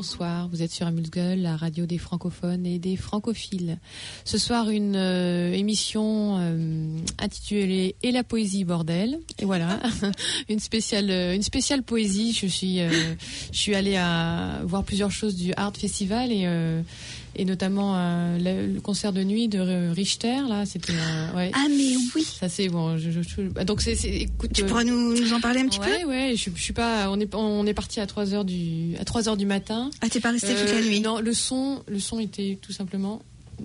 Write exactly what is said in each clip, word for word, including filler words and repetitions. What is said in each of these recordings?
bonsoir. Vous êtes sur Amuse-Gueule, la radio des francophones et des francophiles. Ce soir, une euh, émission euh, intitulée « Et la poésie, bordel ». Et voilà, une spéciale, une spéciale poésie. Je suis, euh, je suis allée à voir plusieurs choses du Art Festival et... Euh, et notamment euh, le, le concert de nuit de Richter, là, c'était euh, ouais. Ah mais oui. Ça c'est bon. Je, je, je, donc c'est, c'est écoute. Tu euh, pourras nous, nous en parler un petit ouais, peu. Ouais, ouais. Je, je suis pas. On est on est parti à trois heures du à trois heures du matin. Ah, t'es pas resté euh, toute la nuit. Non, le son, le son était tout simplement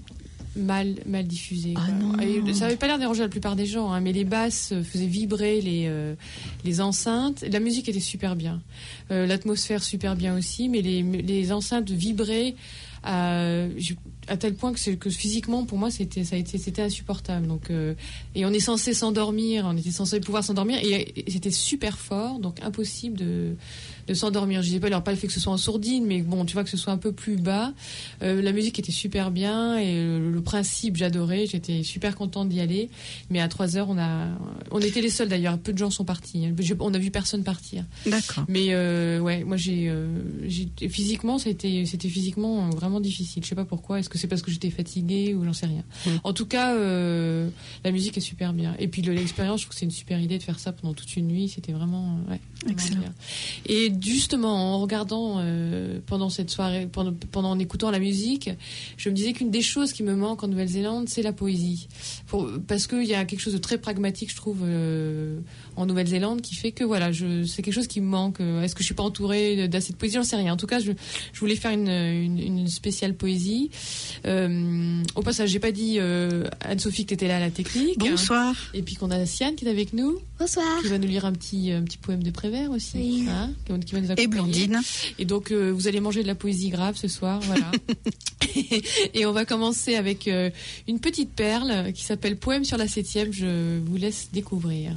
mal mal diffusé. Ah non. Et ça avait pas l'air de déranger la plupart des gens, hein, mais les basses faisaient vibrer les euh, les enceintes. La musique était super bien, euh, l'atmosphère super bien aussi, mais les les enceintes vibraient. À, à tel point que, c'est, que physiquement pour moi c'était ça a été c'était insupportable. Donc euh, et on est censé s'endormir, on était censé pouvoir s'endormir et, et c'était super fort, donc impossible de de s'endormir. Je disais pas alors pas le fait que ce soit en sourdine, mais bon, tu vois, que ce soit un peu plus bas. Euh, la musique était super bien et le, le principe j'adorais, j'étais super contente d'y aller. Mais à trois heures on a on était les seuls d'ailleurs, peu de gens sont partis. On a vu personne partir. D'accord. Mais euh, ouais, moi j'ai, euh, j'ai physiquement c'était c'était physiquement vraiment difficile. Je sais pas pourquoi. Est-ce que c'est parce que j'étais fatiguée ou j'en sais rien. Mmh. En tout cas, euh, la musique est super bien. Et puis le, l'expérience, je trouve que c'est une super idée de faire ça pendant toute une nuit. C'était vraiment, ouais, vraiment excellent. Bien. Et justement, en regardant euh, pendant cette soirée, pendant, pendant en écoutant la musique, je me disais qu'une des choses qui me manque en Nouvelle-Zélande, c'est la poésie. Pour, parce qu'il y a quelque chose de très pragmatique, je trouve, euh, en Nouvelle-Zélande, qui fait que voilà, je, c'est quelque chose qui me manque. Est-ce que je suis pas entourée d'assez de poésie? J'en sais rien. En tout cas, je, je voulais faire une, une, une spéciale poésie. Euh, au passage, j'ai pas dit euh, Anne-Sophie que t'étais là à la technique. Bonsoir. Hein, et puis qu'on a Siane qui est avec nous. Bonsoir. Qui va nous lire un petit un petit poème de Prévert aussi. Oui. Hein, qui, qui va nous et Blondine. Et donc euh, vous allez manger de la poésie grave ce soir, voilà. Et on va commencer avec euh, une petite perle qui s'appelle Poème sur la septième. Je vous laisse découvrir.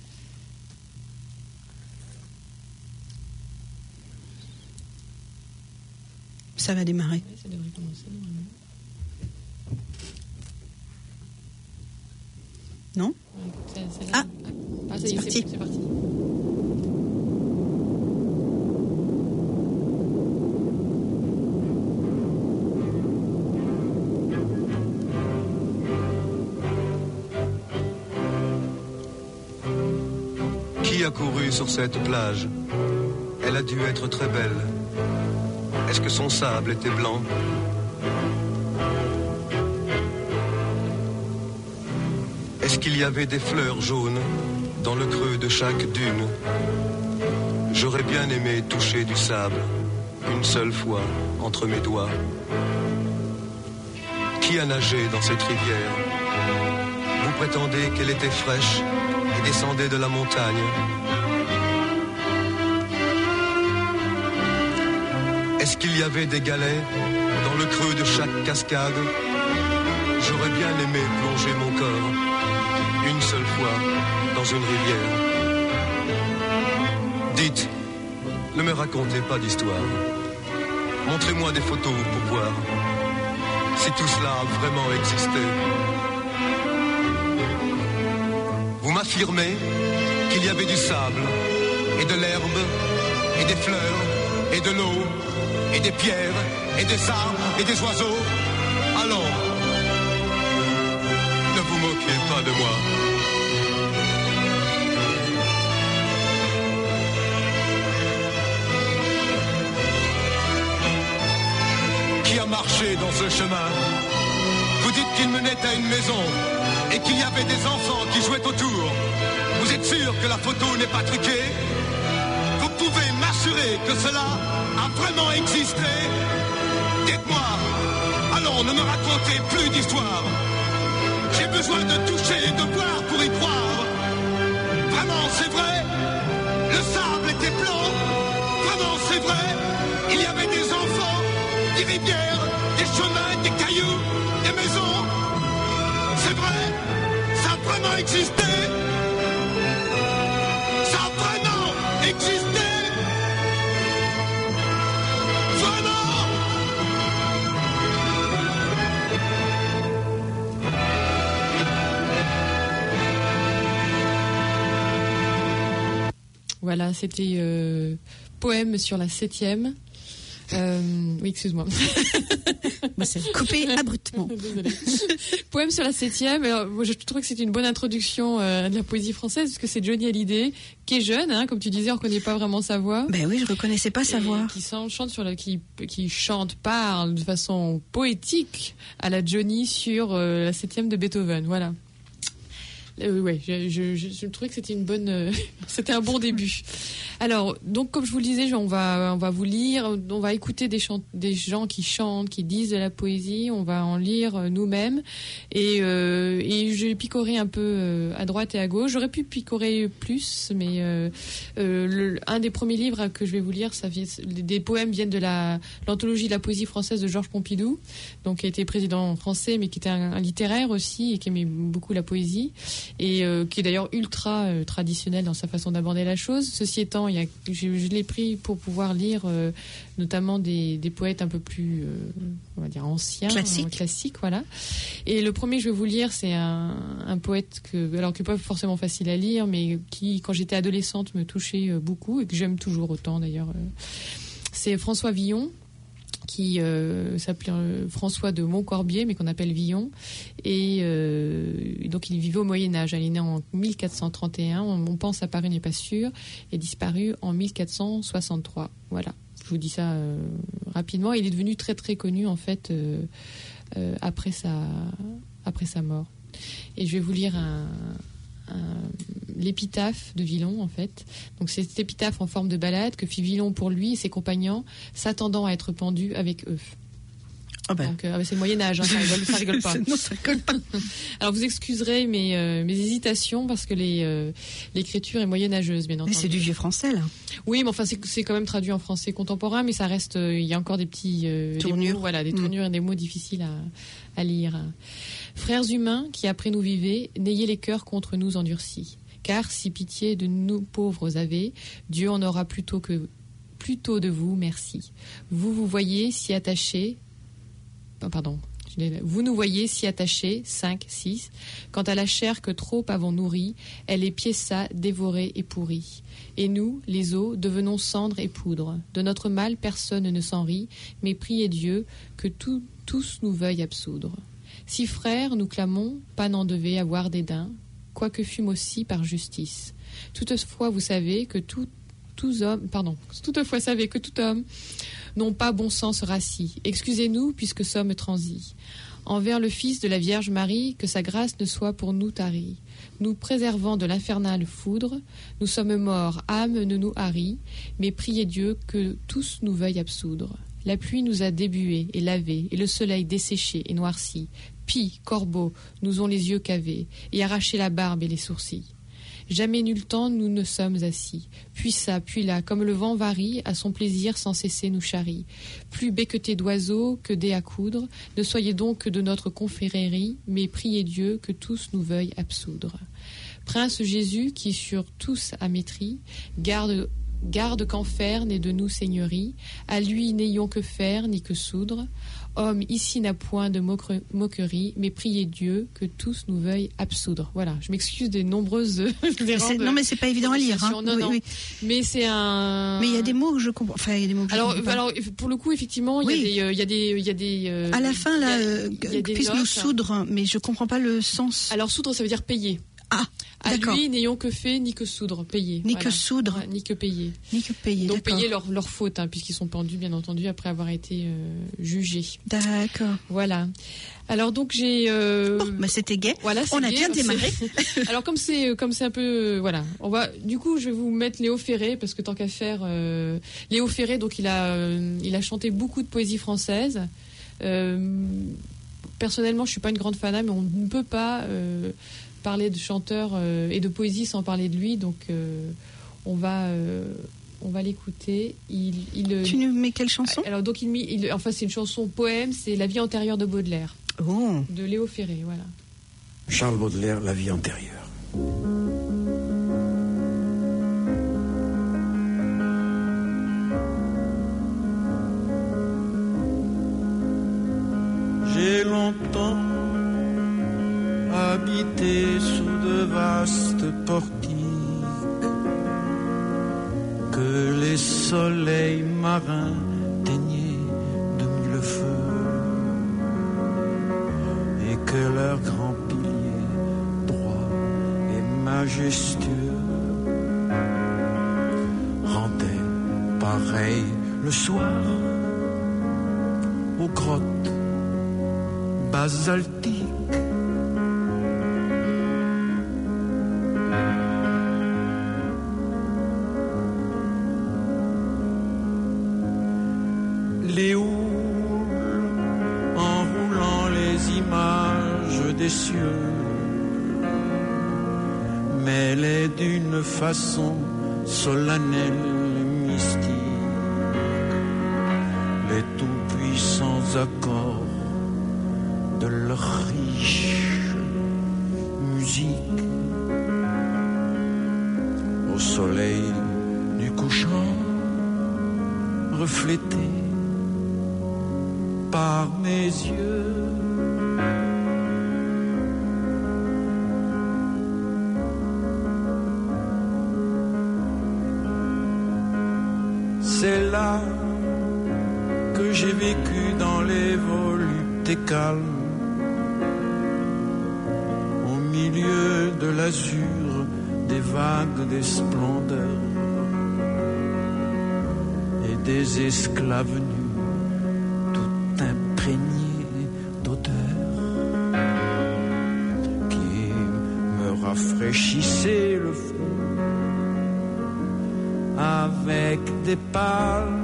Ça va démarrer. Oui, ça devrait commencer. Non ouais, c'est, c'est Ah, ah ça y c'est, est, parti. c'est, c'est parti. Qui a couru sur cette plage? Elle a dû être très belle. Est-ce que son sable était blanc? Est-ce qu'il y avait des fleurs jaunes dans le creux de chaque dune? J'aurais bien aimé toucher du sable une seule fois entre mes doigts. Qui a nagé dans cette rivière? Vous prétendez qu'elle était fraîche et descendait de la montagne? Est-ce qu'il y avait des galets dans le creux de chaque cascade? J'aurais bien aimé plonger mon corps une seule fois dans une rivière. Dites, ne me racontez pas d'histoire. Montrez-moi des photos pour voir si tout cela a vraiment existé. Vous m'affirmez qu'il y avait du sable et de l'herbe et des fleurs et de l'eau et des pierres et des arbres et des oiseaux. Allons, ne vous moquez pas de moi. Qui a marché dans ce chemin? Vous dites qu'il menait à une maison et qu'il y avait des enfants qui jouaient autour. Vous êtes sûr que la photo n'est pas truquée? Vous pouvez m'assurer que cela a vraiment existé? Dites-moi. Allons, ne me racontez plus d'histoire. J'ai besoin de toucher et de voir pour y croire. Vraiment, c'est vrai? Le sable était blanc? Vraiment, c'est vrai? Il y avait des enfants, des rivières, des chemins, des cailloux, des maisons. C'est vrai? Ça a vraiment existé? Ça a vraiment existé? Voilà, c'était euh, Poème sur la septième. Euh, oui, excuse-moi. Bah, c'est coupé abruptement. Désolée. Poème sur la septième. Alors, moi, je trouve que c'est une bonne introduction euh, de la poésie française, parce que c'est Johnny Hallyday, qui est jeune, hein, comme tu disais, on ne reconnaît pas vraiment sa voix. Ben oui, je reconnaissais pas sa voix. Qui chante sur la, qui, qui chante, parle de façon poétique à la Johnny sur euh, la septième de Beethoven. Voilà. Euh, ouais, je, je, je, je trouvais que c'était une bonne, euh, c'était un bon début. Alors, donc, comme je vous le disais, on va, on va vous lire, on va écouter des, chant- des gens qui chantent, qui disent de la poésie, on va en lire nous-mêmes, et, euh, et j'ai picoré un peu euh, à droite et à gauche. J'aurais pu picorer plus, mais euh, euh, le, un des premiers livres que je vais vous lire, ça vient, des poèmes viennent de la l'anthologie de la poésie française de Georges Pompidou, donc qui a été président français, mais qui était un, un littéraire aussi et qui aimait beaucoup la poésie. Et euh, qui est d'ailleurs ultra euh, traditionnel dans sa façon d'aborder la chose. Ceci étant, il y a, je, je l'ai pris pour pouvoir lire euh, notamment des, des poètes un peu plus, euh, on va dire, anciens, classiques. Euh, classiques, voilà. Et le premier que je vais vous lire, c'est un, un poète que, alors qui n'est pas forcément facile à lire, mais qui, quand j'étais adolescente, me touchait euh, beaucoup et que j'aime toujours autant d'ailleurs. Euh. C'est François Villon, qui euh, s'appelait euh, François de Montcorbier, mais qu'on appelle Villon. Et euh, donc il vivait au Moyen-Âge. Il est né en mille quatre cent trente et un. On, on pense à Paris n'est pas sûr. Il est disparu en mille quatre cent soixante-trois. Voilà. Je vous dis ça euh, rapidement. Il est devenu très très connu en fait euh, euh, après sa après sa mort. Et je vais vous lire un Un, l'épitaphe de Villon en fait. Donc c'est cette épitaphe en forme de ballade que fit Villon pour lui et ses compagnons, s'attendant à être pendus avec eux. Oh ben. Donc euh, c'est le Moyen-Âge, hein, ça, rigole, ça rigole pas. Non, ça rigole pas. Alors vous excuserez mes, euh, mes hésitations parce que les, euh, l'écriture est moyenâgeuse, bien entendu. Mais c'est du vieux français là. Oui, mais enfin c'est, c'est quand même traduit en français contemporain, mais ça reste, il euh, y a encore des petits euh, tournures, des mots, voilà, des tournures mmh. et des mots difficiles à, à lire. Frères humains qui après nous vivez, n'ayez les cœurs contre nous endurcis, car si pitié de nous pauvres avez, Dieu en aura plutôt que plutôt de vous merci. Vous vous voyez si attachés. Oh, pardon. Vous nous voyez si attachés, cinq, six, quant à la chair que trop avons nourrie, elle est piéça, dévorée et pourrie. Et nous, les os, devenons cendres et poudre. De notre mal, personne ne s'en rit, mais priez Dieu que tout, tous nous veuillent absoudre. Si frères, nous clamons, pas n'en devait avoir dédain, quoique fûmes aussi par justice. Toutefois, vous savez que tout, tous hommes, pardon, toutefois savez que tout homme n'ont pas bon sens rassis. Excusez-nous, puisque sommes transis. Envers le Fils de la Vierge Marie, que sa grâce ne soit pour nous tarie. Nous préservant de l'infernale foudre, nous sommes morts, âme ne nous harit, mais priez Dieu que tous nous veuillent absoudre. La pluie nous a débués et lavés, et le soleil desséché et noirci. Pie, corbeaux, nous ont les yeux cavés, et arraché la barbe et les sourcils. Jamais nul temps nous ne sommes assis. Puis ça, puis là, comme le vent varie, à son plaisir sans cesser nous charrie. Plus becquetés d'oiseaux que dés à coudre, ne soyez donc que de notre confrérie, mais priez Dieu que tous nous veuillent absoudre. Prince Jésus, qui sur tous a maîtrise, garde, garde qu'enfer n'est de nous seigneurie, à lui n'ayons que faire ni que soudre. Homme ici n'a point de moquerie, moquerie, mais priez Dieu que tous nous veuillent absoudre. Voilà, je m'excuse des nombreuses erreurs de... Non, mais c'est pas évident à lire. Hein. Non, oui, non. Oui. Mais c'est un. Mais il y a des mots que je comprends. Enfin, il y a des mots que alors, je comprends. Alors, pour le coup, effectivement, il oui. y a des, il y a des, il y a des. Euh, à la fin, là, puisse nous soudre, mais je comprends pas le sens. Alors, soudre, ça veut dire payer. Ah, à d'accord. lui, n'ayons que fait, ni que soudre, payer. Ni voilà. que soudre. Ouais, ni que payer. Ni que payer, donc d'accord. payer leur, leur faute, hein, puisqu'ils sont pendus, bien entendu, après avoir été euh, jugés. D'accord. Voilà. Alors donc j'ai. Euh... Bon, bah c'était gai. Voilà, on a gai, bien démarré. Alors comme c'est comme c'est un peu euh, voilà, on va. Du coup, je vais vous mettre Léo Ferré parce que tant qu'à faire, euh... Léo Ferré, donc il a euh, il a chanté beaucoup de poésie française. Euh... Personnellement, je suis pas une grande fan, mais on ne peut pas euh, parler de chanteur euh, et de poésie sans parler de lui. Donc euh, on va. Euh... On va l'écouter. Il, il, tu nous mets quelle chanson? Alors donc il, il, enfin c'est une chanson poème, c'est La vie antérieure de Baudelaire. Oh. De Léo Ferré, voilà. Charles Baudelaire, La vie antérieure. J'ai longtemps habité sous de vastes portiques que les soleils marins teignaient. majestueux rendait pareil le soir aux grottes basaltiques. Les houles enroulant les images des cieux mêlées d'une façon solennelle et mystique les tout-puissants accords de leur riche musique au soleil du couchant reflété par mes yeux. C'est là que j'ai vécu dans les voluptés calmes, au milieu de l'azur des vagues des splendeurs et des esclaves nus tout imprégnés d'odeurs qui me rafraîchissaient le feu avec des palmes.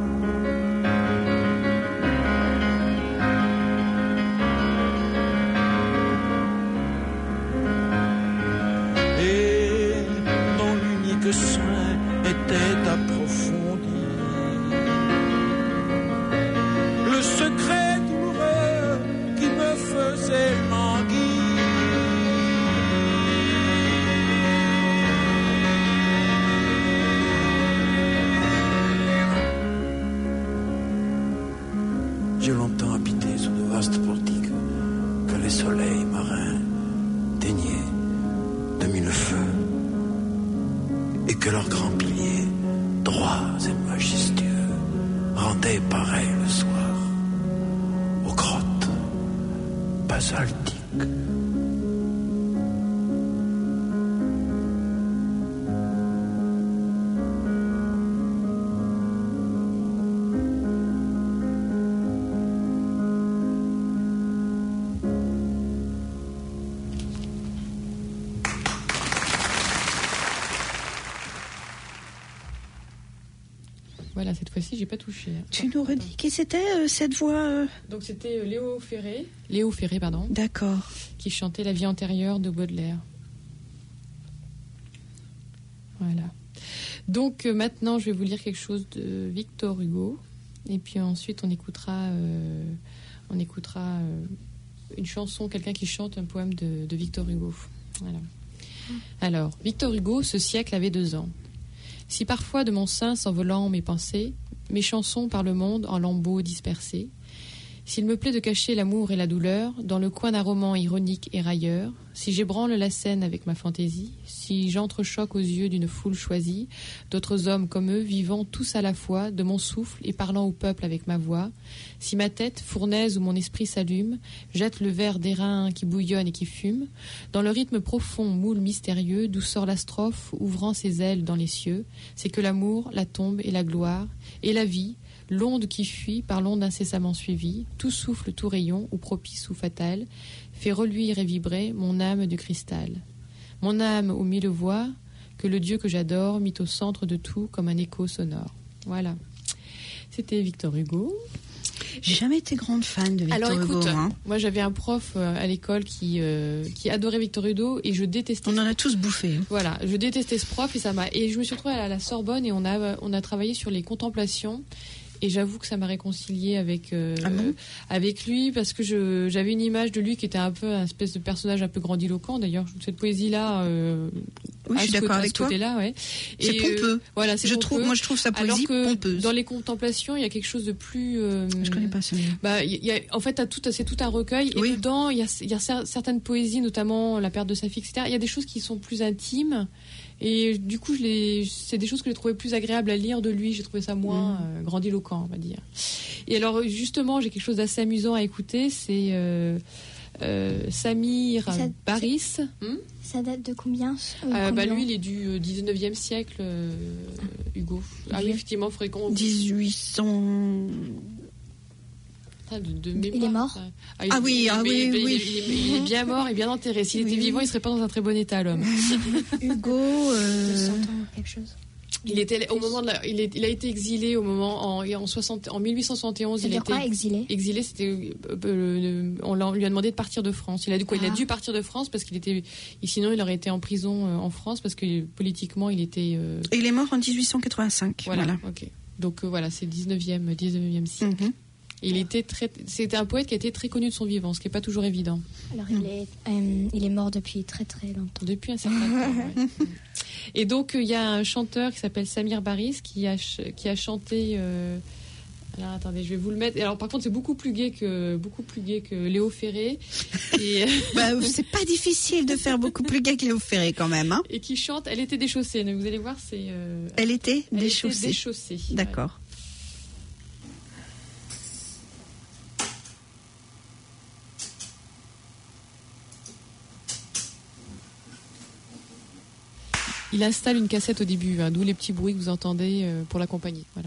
Et dont l'unique soin était approfondi. Le secret douloureux qui me faisait languir. J'ai longtemps habité sous de vastes portiques que les soleils marins teignaient de mille feux et que leurs grands piliers, droits et majestueux, rendaient pareil le soir aux grottes basaltiques. Voilà, cette fois-ci, j'ai pas touché. Tu nous redis qui c'était euh, cette voix euh... Donc c'était euh, Léo Ferré, Léo Ferré, pardon. D'accord. Qui chantait La vie antérieure de Baudelaire. Voilà. Donc euh, maintenant, je vais vous lire quelque chose de Victor Hugo, et puis ensuite on écoutera, euh, on écoutera euh, une chanson, quelqu'un qui chante un poème de, de Victor Hugo. Voilà. Alors, Victor Hugo, ce siècle avait deux ans. Si parfois de mon sein s'envolant mes pensées, mes chansons par le monde en lambeaux dispersés, s'il me plaît de cacher l'amour et la douleur dans le coin d'un roman ironique et railleur, si j'ébranle la scène avec ma fantaisie, si j'entrechoque aux yeux d'une foule choisie, d'autres hommes comme eux vivant tous à la fois de mon souffle et parlant au peuple avec ma voix, si ma tête, fournaise où mon esprit s'allume, jette le verre d'airain qui bouillonne et qui fume, dans le rythme profond, moule mystérieux, d'où sort la strophe ouvrant ses ailes dans les cieux, c'est que l'amour, la tombe et la gloire, et la vie, l'onde qui fuit par l'onde incessamment suivie, tout souffle, tout rayon, ou propice ou fatal, fait reluire et vibrer mon âme de cristal. Mon âme aux mille voix, que le Dieu que j'adore mit au centre de tout comme un écho sonore. Voilà. C'était Victor Hugo. J'ai jamais été grande fan de Victor Alors, Hugo. écoute, Hein. moi j'avais un prof euh, à l'école qui, euh, qui adorait Victor Hugo et je détestais. On en a tous bouffé. Voilà, je détestais ce prof et ça m'a. Et je me suis retrouvée à la Sorbonne et on a on a travaillé sur les contemplations. Et j'avoue que ça m'a réconciliée avec euh, ah bon avec lui parce que je j'avais une image de lui qui était un peu un espèce de personnage un peu grandiloquent. D'ailleurs, cette poésie là. Euh, oui, je suis d'accord avec toi. Là, ouais. C'est pompeux. Euh, voilà, c'est je pompeux. trouve, moi, je trouve sa poésie pompeuse. Dans les contemplations, il y a quelque chose de plus. Euh, je connais pas celui-là. Bah, il y a, en fait, tout, c'est tout un recueil. Et oui. dedans, il y a, il y a certaines poésies, notamment La perte de sa fille, et cetera. Il y a des choses qui sont plus intimes. Et du coup, je les, c'est des choses que j'ai trouvé plus agréables à lire de lui. J'ai trouvé ça moins mmh. euh, grandiloquent, on va dire. Et alors, justement, j'ai quelque chose d'assez amusant à écouter. C'est euh, euh, Samir ça, Baris. Hmm ça date de combien, euh, euh, combien bah, lui, il est du dix-neuvième siècle, euh, Hugo. Ah oui, effectivement, fréquent. dix-huit cents... De, de mémoire, il est mort. Ah, il, ah oui, ah il, oui, il, oui. Il, il, il est bien mort et bien enterré. S'il oui, était vivant, il serait pas dans un très bon état, l'homme. Hugo, euh... cent ans quelque chose. Il était au moment de la, il, est, il a été exilé au moment en, en, soixante, en mille huit cent soixante et onze. Il a été exilé. Exilé, c'était euh, on, on lui a demandé de partir de France. Il a dit quoi ah. Il a dû partir de France parce qu'il était, sinon il aurait été en prison euh, en France parce que politiquement il était. Euh... Et il est mort en dix-huit cent quatre-vingt-cinq. Voilà. voilà. Ok. Donc euh, voilà, c'est le dix-neuvième siècle. Mm-hmm. Il était très, c'était un poète qui a été très connu de son vivant, ce qui n'est pas toujours évident. Alors il est, euh, il est mort depuis très très longtemps. Depuis un certain temps. Ouais. Et donc il y a un chanteur qui s'appelle Samir Baris qui a qui a chanté. Euh, alors attendez, je vais vous le mettre. Alors par contre c'est beaucoup plus gai que beaucoup plus gai que Léo Ferré. Et bah, c'est pas difficile de faire beaucoup plus gai que Léo Ferré quand même. Hein. Et qui chante. Elle était déchaussée. Vous allez voir, c'est. Euh, elle était elle déchaussée. Était déchaussée. D'accord. Ouais. Il installe une cassette au début, hein, d'où les petits bruits que vous entendez euh, pour l'accompagner. Voilà.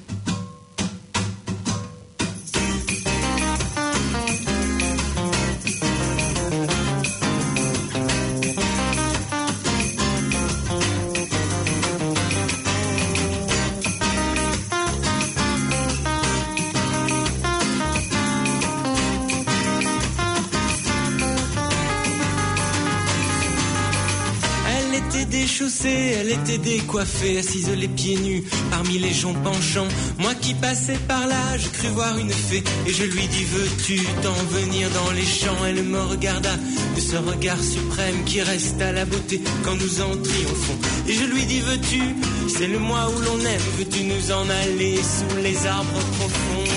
Elle était décoiffée, assise les pieds nus, parmi les joncs penchants. Moi qui passais par là, je crus voir une fée, et je lui dis veux-tu t'en venir dans les champs? Elle me regarda de ce regard suprême qui reste à la beauté quand nous en triomphons. Et je lui dis veux-tu, c'est le mois où l'on aime, veux-tu nous en aller sous les arbres profonds?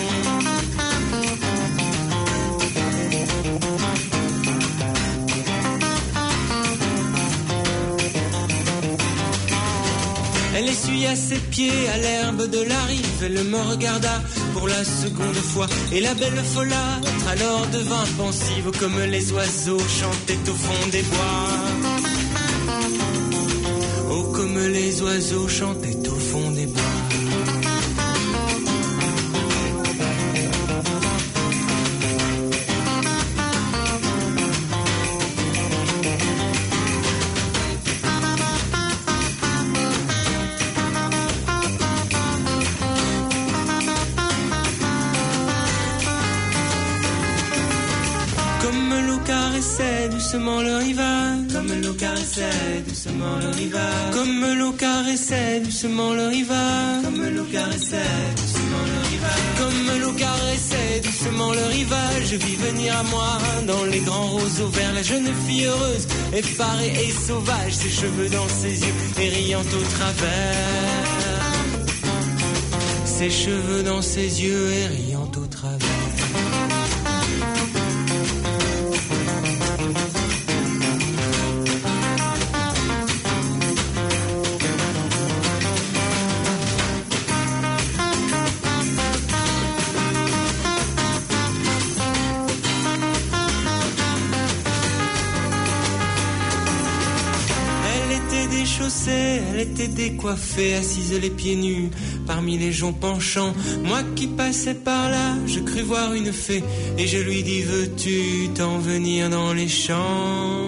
Elle essuya ses pieds à l'herbe de la rive. Elle me regarda pour la seconde fois. Et la belle folâtre alors devint pensive, comme les oiseaux chantaient au fond des bois. Oh, comme les oiseaux chantaient au fond des bois. Doucement le rivage, comme l'eau caressait doucement le rivage, comme l'eau caressait doucement le rivage, comme l'eau caressait doucement le rivage, comme l'eau caressait doucement le rivage. Je vis venir à moi dans les grands roseaux verts la jeune fille heureuse, effarée et sauvage, ses cheveux dans ses yeux et riant au travers, ses cheveux dans ses yeux et riant au travers. Elle était décoiffée, assise les pieds nus, parmi les joncs penchants. Moi qui passais par là, je crus voir une fée, et je lui dis veux-tu t'en venir dans les champs?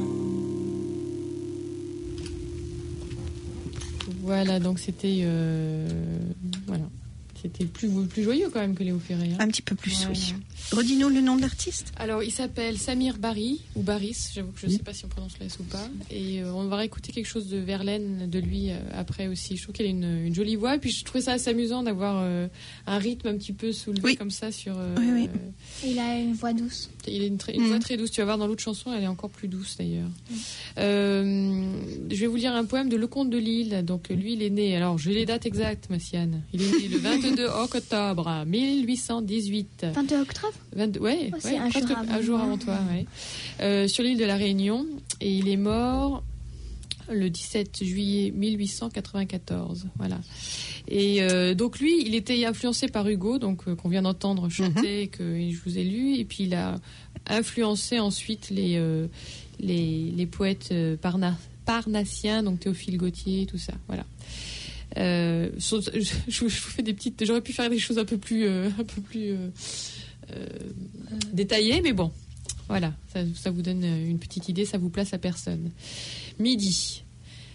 Voilà, donc c'était euh, voilà, c'était plus plus joyeux quand même que Léo Ferré. Hein. Un petit peu plus, ouais, oui. Ouais. Redis-nous le nom de l'artiste. Alors, il s'appelle Samir Bari, ou Baris, j'avoue que je ne sais pas si on prononce la S ou pas. Et euh, on va réécouter quelque chose de Verlaine, de lui, euh, après aussi. Je trouve qu'il a une, une jolie voix. Et puis, je trouvais ça assez amusant d'avoir euh, un rythme un petit peu soulevé oui. comme ça sur... Euh, oui, oui. Il a une voix douce. Il a une, très, une mmh. voix très douce. Tu vas voir dans l'autre chanson, elle est encore plus douce, d'ailleurs. Mmh. Euh, je vais vous lire un poème de Lecomte de Lille. Donc, lui, il est né... Alors, j'ai les dates exactes, Massiane. Il est né le vingt-deux octobre mille huit cent dix-huit. vingt-deux octobre vingt-deux, ouais, oh, ouais un, jour avant un jour avant toi, ouais. Euh, sur l'île de la Réunion, et il est mort le dix-sept juillet mille huit cent quatre-vingt-quatorze. Voilà. Et euh, donc lui, il était influencé par Hugo, donc euh, qu'on vient d'entendre chanter, mm-hmm. que je vous ai lu, et puis il a influencé ensuite les euh, les, les poètes euh, parna, parnassiens, donc Théophile Gautier, tout ça. Voilà. Euh, je, je, je vous fais des petites. J'aurais pu faire des choses un peu plus euh, un peu plus euh, euh, détaillées, mais bon. Voilà, ça, ça vous donne une petite idée, ça vous place à personne. Midi.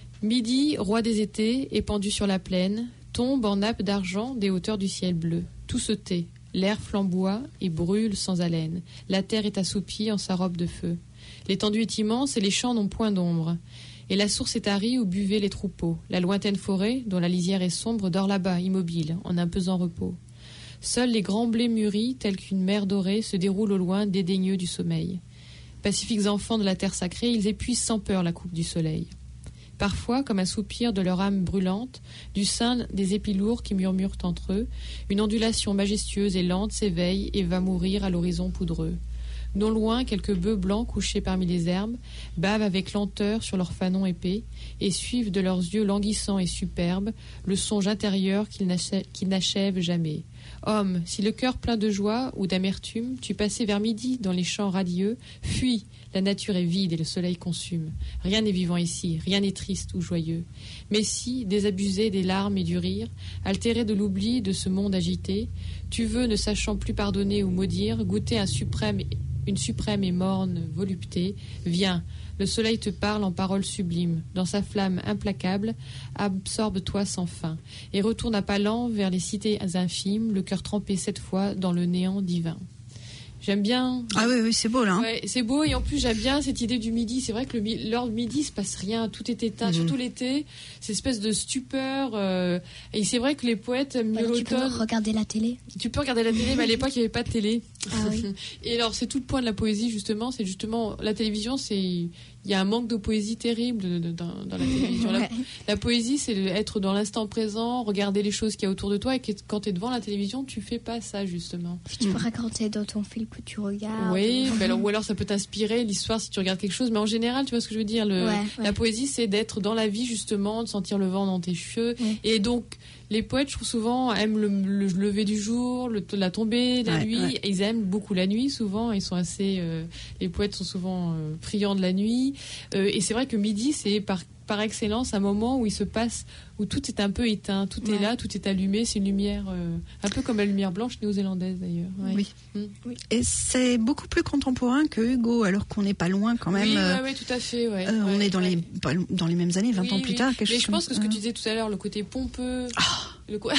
Midi, roi des étés, épandu sur la plaine, tombe en nappe d'argent des hauteurs du ciel bleu. Tout se tait, l'air flamboie et brûle sans haleine. La terre est assoupie en sa robe de feu. L'étendue est immense et les champs n'ont point d'ombre. Et la source est tarie où buvaient les troupeaux. La lointaine forêt, dont la lisière est sombre, dort là-bas, immobile, en un pesant repos. Seuls les grands blés mûris, tels qu'une mer dorée, se déroulent au loin, dédaigneux du sommeil. Pacifiques enfants de la terre sacrée, ils épuisent sans peur la coupe du soleil. Parfois, comme un soupir de leur âme brûlante, du sein des épis lourds qui murmurent entre eux, une ondulation majestueuse et lente s'éveille et va mourir à l'horizon poudreux. Non loin, quelques bœufs blancs couchés parmi les herbes bavent avec lenteur sur leurs fanons épais et suivent de leurs yeux languissants et superbes le songe intérieur qu'ils n'achèvent, qu'ils n'achèvent jamais. Homme, si le cœur plein de joie ou d'amertume, tu passais vers midi dans les champs radieux, fuis, la nature est vide et le soleil consume. Rien n'est vivant ici, rien n'est triste ou joyeux. Mais si, désabusé des larmes et du rire, altéré de l'oubli de ce monde agité, tu veux, ne sachant plus pardonner ou maudire, goûter un suprême, une suprême et morne volupté, viens, le soleil te parle en paroles sublimes. Dans sa flamme implacable, absorbe-toi sans fin. Et retourne à pas lents vers les cités infimes, le cœur trempé cette fois dans le néant divin. J'aime bien. Ah oui, oui, c'est beau là. Hein. Ouais, c'est beau et en plus j'aime bien cette idée du midi. C'est vrai que le, l'heure de midi, il se passe rien, tout est éteint, mmh. surtout l'été. Cette espèce de stupeur. Euh, et c'est vrai que les poètes aiment mieux l'automne. Tu peux regarder la télé. Tu peux regarder la télé, mais à l'époque il n'y avait pas de télé. Ah oui. Et alors c'est tout le point de la poésie justement. C'est justement la télévision, c'est il y a un manque de poésie terrible de, de, dans, dans la télévision. Ouais. La, la poésie, c'est être dans l'instant présent, regarder les choses qu'il y a autour de toi. Et que, quand tu es devant la télévision, tu fais pas ça justement. Tu peux raconter dans ton film que tu regardes. Oui, ou... alors, ou alors ça peut t'inspirer l'histoire si tu regardes quelque chose. Mais en général, tu vois ce que je veux dire. Le, ouais, la ouais. poésie, c'est d'être dans la vie justement, de sentir le vent dans tes cheveux. Ouais. Et donc, les poètes, je trouve souvent, aiment le, le lever du jour, le, la tombée, la ouais, nuit. Ouais. Ils aiment beaucoup la nuit souvent. Ils sont assez. Euh, les poètes sont souvent euh, friands de la nuit. Euh, et c'est vrai que midi, c'est par par excellence un moment où il se passe, où tout est un peu éteint, tout ouais. est là, tout est allumé, c'est une lumière, euh, un peu comme la lumière blanche néo-zélandaise d'ailleurs. Ouais. Oui. Mmh. oui. Et c'est beaucoup plus contemporain que Hugo, alors qu'on n'est pas loin quand même. Oui, euh, ouais, ouais, tout à fait. Ouais. Euh, ouais, on est dans, ouais. les, dans les mêmes années, vingt oui, ans plus oui. tard. Quelque Mais chose je pense que comme... ce que tu disais tout à l'heure, le côté pompeux, oh. le quoi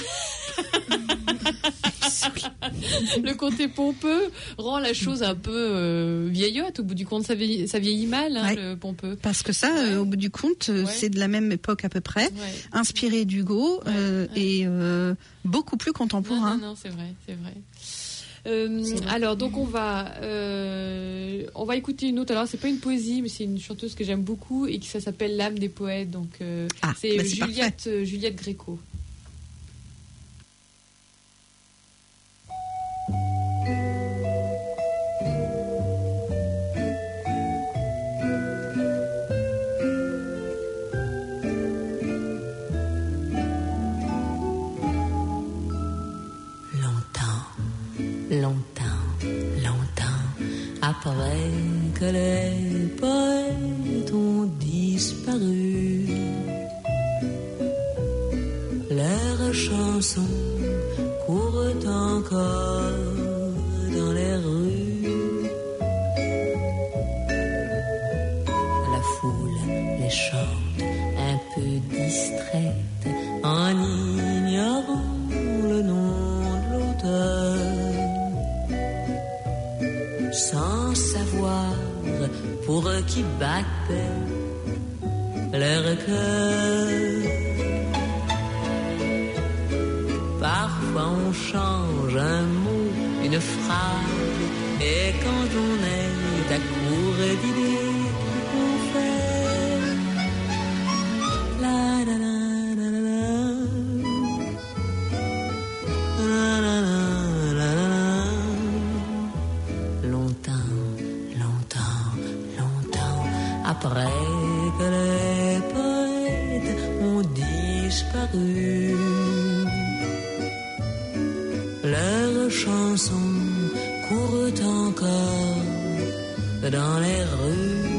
le côté pompeux rend la chose un peu euh, vieillotte. Au bout du compte, ça vieillit, ça vieillit mal, hein, ouais. le pompeux. Parce que ça, ouais. euh, au bout du compte, ouais. c'est de la même époque à peu près, ouais. inspiré d'Hugo ouais. euh, ouais. et euh, beaucoup plus contemporain. Non, non, non, c'est vrai, c'est vrai. Euh, c'est vrai. Alors donc on va euh, on va écouter une autre. Alors c'est pas une poésie, mais c'est une chanteuse que j'aime beaucoup et qui ça s'appelle l'âme des poètes. Donc euh, ah, c'est, bah c'est Juliette euh, Juliette Gréco. Longtemps, longtemps, après que les poètes ont disparu, leurs chansons courent encore dans les rues. La foule les chante un peu distraite en ignorant le nom de l'auteur. Sans savoir pour qui battait leur cœur. Parfois on change un mot, une phrase, et quand on est à court d'idées, on fait la la la. Après que les disparu. Leurs chansons courent encore dans les rues.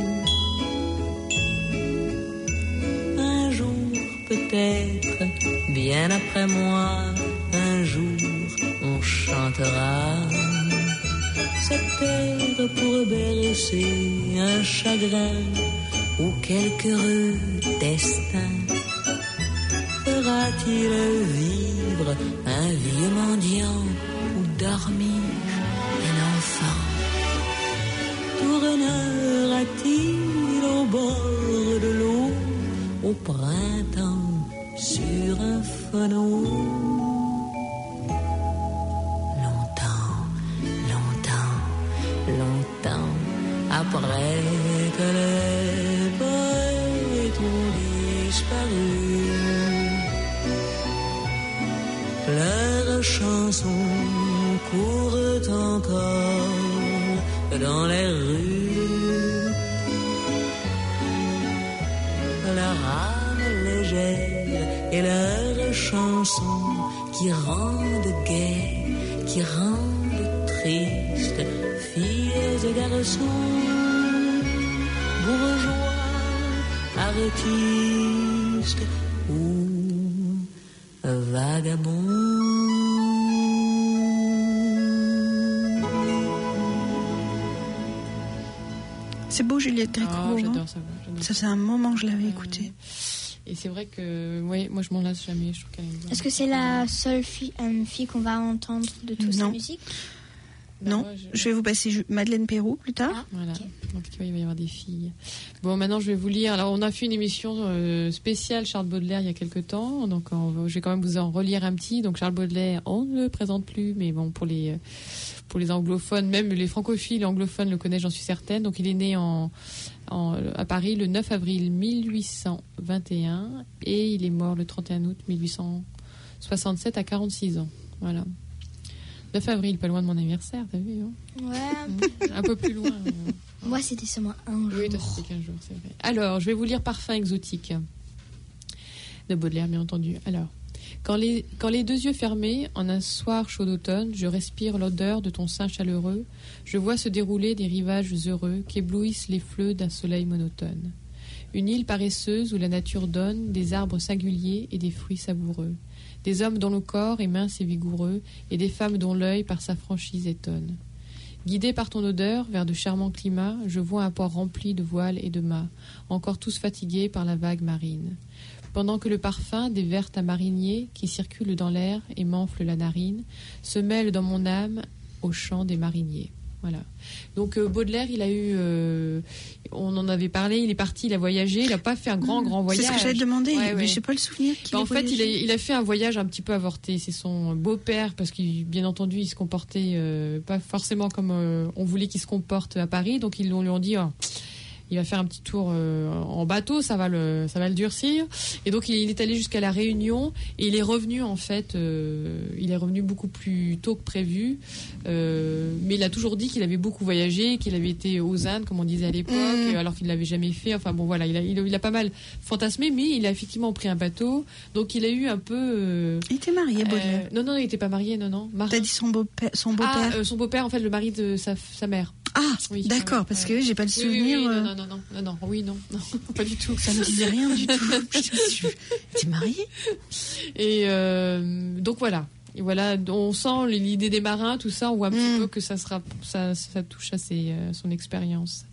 Un jour peut-être, bien après moi, un jour on chantera cette terre pour bercer un chagrin ou quelque heureux destin. Fera-t-il vivre un vieux mendiant ou dormir un enfant? Tournera-t-il au bord de l'eau au printemps sur un phono? Longtemps, longtemps, longtemps après que les poètes ont disparu, leurs chansons courent encore dans les rues. Leur âme légère et leurs chansons qui rendent gai, qui rendent triste, filles et garçons, bourgeois, artistes ou vagabonds. C'est beau, Juliette Gréco. Oh, j'adore hein. ça. J'adore. Ça faisait un moment que je l'avais Euh, écouté. Et c'est vrai que, ouais, moi je m'en lasse jamais. Je trouve qu'elle est bien. Est-ce que c'est la seule fille, euh, fille qu'on va entendre de toute Non. sa musique? Bah, Non, moi, je- je vais vous passer Ju- Madeleine Pérou plus tard. Ah, Voilà. ok. Donc il va y avoir des filles. Bon, maintenant je vais vous lire. Alors on a fait une émission euh, spéciale Charles Baudelaire il y a quelques temps. Donc on va- je vais quand même vous en relire un petit. Donc Charles Baudelaire, on ne le présente plus, mais bon pour les euh, pour les anglophones, même les francophiles anglophones le connaissent, j'en suis certaine. Donc il est né en, en à Paris le neuf avril mille huit cent vingt et un et il est mort le trente et un août mille huit cent soixante-sept à quarante-six ans. Voilà. neuf avril, pas loin de mon anniversaire, t'as vu, hein? Ouais. Un peu plus loin. euh. Moi, c'était seulement un jour. Oui, toi, c'était quinze jours, c'est vrai. Alors, je vais vous lire Parfum exotique de Baudelaire, bien entendu. Alors, quand les, quand les deux yeux fermés, en un soir chaud d'automne, je respire l'odeur de ton sein chaleureux, je vois se dérouler des rivages heureux qu'éblouissent les fleux d'un soleil monotone. Une île paresseuse où la nature donne des arbres singuliers et des fruits savoureux. Des hommes dont le corps est mince et vigoureux, et des femmes dont l'œil par sa franchise étonne. Guidé par ton odeur vers de charmants climats, je vois un port rempli de voiles et de mâts, encore tous fatigués par la vague marine. Pendant que le parfum des vertes à mariniers, qui circulent dans l'air et m'enfle la narine, se mêle dans mon âme au chant des mariniers. Voilà. Donc euh, Baudelaire, il a eu, euh, on en avait parlé, il est parti, il a voyagé, il n'a pas fait un grand, grand voyage. C'est ce que j'avais demandé, Ouais, mais ouais. je n'ai pas le souvenir qu'il Bah, en ait fait, il a, voyagé. il a fait un voyage un petit peu avorté. C'est son beau-père, parce qu'il, bien entendu, il se comportait euh, pas forcément comme euh, on voulait qu'il se comporte à Paris. Donc, ils lui ont dit, oh, il va faire un petit tour euh, en bateau, ça va le, ça va le durcir. Et donc, il, il est allé jusqu'à la Réunion et il est revenu, en fait, euh, il est revenu beaucoup plus tôt que prévu. Euh, mais il a toujours dit qu'il avait beaucoup voyagé, qu'il avait été aux Indes, comme on disait à l'époque, Mmh. alors qu'il ne l'avait jamais fait. Enfin, bon, voilà, il a, il a, il a pas mal fantasmé, mais il a effectivement pris un bateau. Donc, il a eu un peu... euh, Il était marié, Baudelaire. euh, non, non, il n'était pas marié, non, non. Marin. T'as dit son beau-père, son Ah, beau-père. euh, son beau-père, en fait, le mari de sa, sa mère. Ah, Oui, d'accord, ouais, parce ouais. que j'ai pas le Oui, oui, souvenir. oui, euh, non, non, non, non, non, oui, non, non, pas du tout. Ça me disait rien du tout. Je me suis dit, t'es marié? Et euh, donc voilà. Et voilà, on sent l'idée des marins, tout ça, on voit un petit Mm. peu que ça sera, ça, ça touche à ses, euh, son expérience.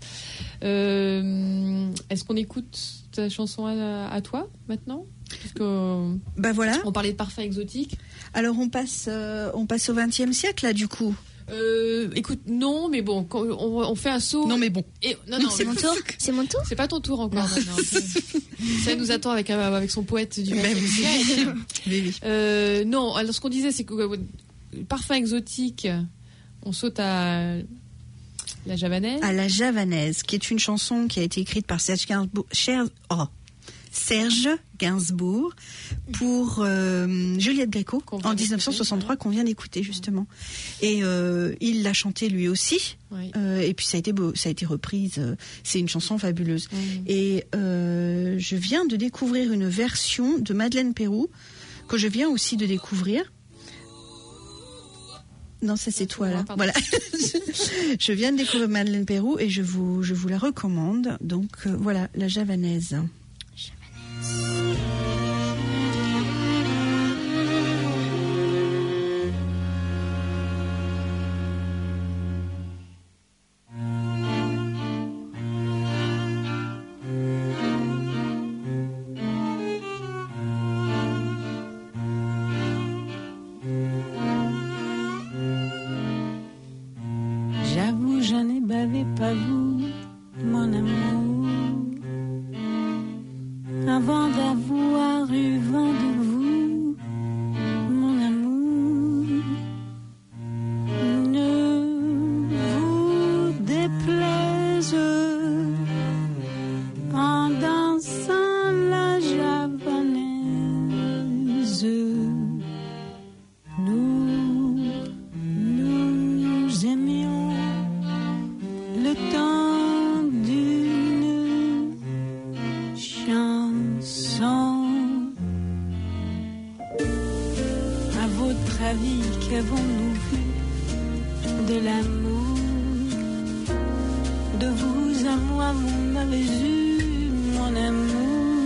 Euh, est-ce qu'on écoute ta chanson à, à toi maintenant? Parce que Bah voilà. on parlait de parfum exotique. Alors on passe, euh, on passe au vingtième siècle là, du coup. Euh, écoute, non, mais bon, quand on, on fait un saut. Non mais bon. Et, non, non, C'est mais- mon tour. C'est mon tour. C'est pas ton tour encore. Non, non. Ça nous attend avec, un- avec son poète du Ben vingtième oui. siècle. Oui, oui. Euh, non, alors ce qu'on disait, c'est que euh, parfum exotique, on saute à la javanaise. À la javanaise, qui est une chanson qui a été écrite par Serge Gainsbourg, Cher- oh, Serge Gainsbourg pour euh, Juliette Gréco en dix-neuf cent soixante-trois qu'on vient d'écouter justement. Et euh, il l'a chanté lui aussi. Oui. Euh, et puis ça a été beau, ça a été reprise. Euh, c'est une chanson fabuleuse. Oui. Et euh, je viens de découvrir une version de Madeleine Peyroux que je viens aussi de découvrir. Non, ça c'est toi là. Voilà. Je viens de découvrir Madeleine Peyroux et je vous je vous la recommande. Donc euh, voilà, la javanaise. Javanaise. Pas vous, mon amour, avant d'avoir eu vent de vous, mon amour. Ne vous déplaise en dansant la javanaise. Nous, nous aimions le temps d'une chanson. À votre avis, qu'avons-nous vu de l'amour? De vous à moi, vous m'avez eu, mon amour.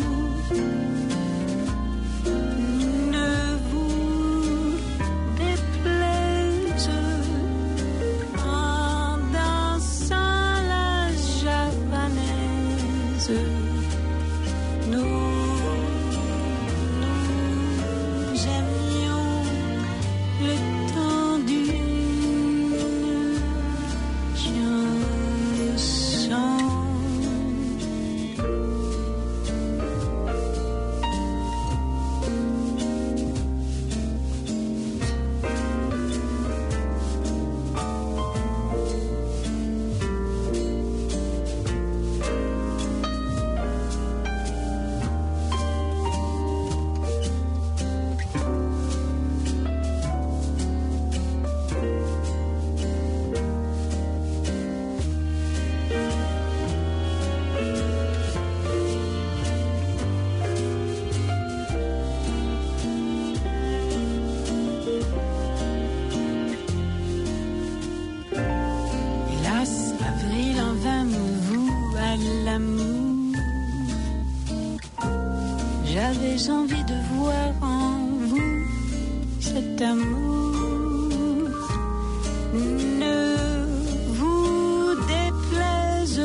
J'avais envie de voir en vous cet amour. Ne vous déplaise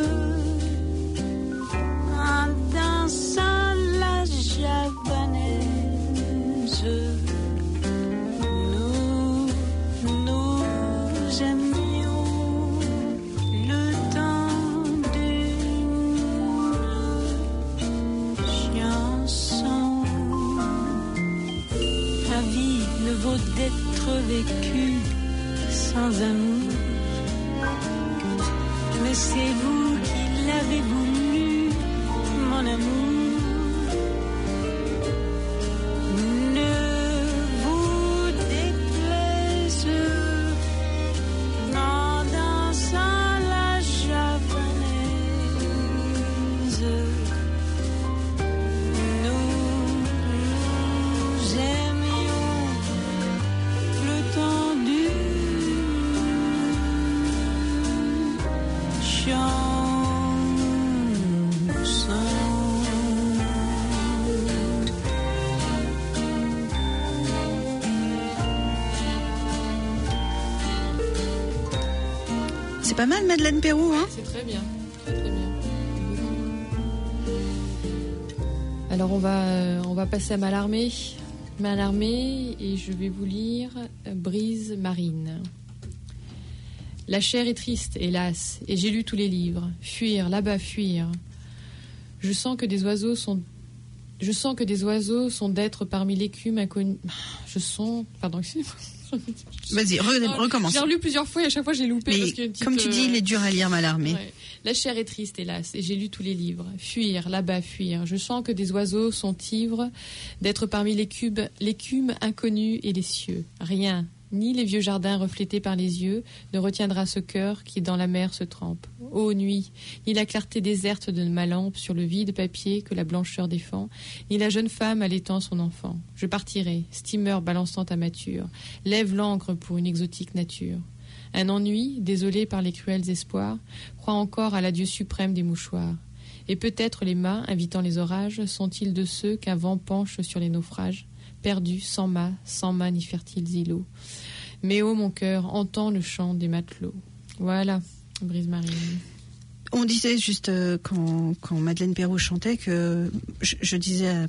en dansant la javanaise. Nous, nous aimions le temps d'une chanson. La vie ne vaut d'être vécue sans amour, mais c'est vous qui l'avez voulu, mon amour. Ne vous déplaise en dansant la javanaise. Nous, nous aimions le temps d'une chanson. C'est pas mal, Madeleine Peyroux, hein? C'est très bien, très très bien. Alors on va, euh, on va passer à Mallarmé. Mallarmé, et je vais vous lire euh, Brise marine. La chair est triste, hélas, et j'ai lu tous les livres. Fuir, là-bas, fuir. Je sens que des oiseaux sont... Je sens que des oiseaux sont d'être parmi l'écume inconnue. Je sens... Pardon, excusez-moi. Vas-y, re- Non, recommence. J'ai relu plusieurs fois et à chaque fois j'ai loupé. Mais parce que une petite, comme tu dis, euh, il est dur à lire, Mallarmé. ouais. La chair est triste, hélas, et j'ai lu tous les livres. Fuir, là-bas, fuir. Je sens que des oiseaux sont ivres d'être parmi les cubes, l'écume inconnue et les cieux. Rien, ni les vieux jardins reflétés par les yeux, ne retiendra ce cœur qui dans la mer se trempe. Ô nuit, ni la clarté déserte de ma lampe sur le vide papier que la blancheur défend, ni la jeune femme allaitant son enfant. Je partirai, steamer balançant ta mâture, lève l'ancre pour une exotique nature. Un ennui, désolé par les cruels espoirs, croit encore à l'adieu suprême des mouchoirs. Et peut-être les mâts, invitant les orages, sont-ils de ceux qu'un vent penche sur les naufrages, perdus, sans mâts, sans mâts ni fertiles îlots. Mais ô mon cœur, entends le chant des matelots. Voilà, Brise Marine. On disait juste euh, quand, quand Madeleine Peyroux chantait que je, je disais à,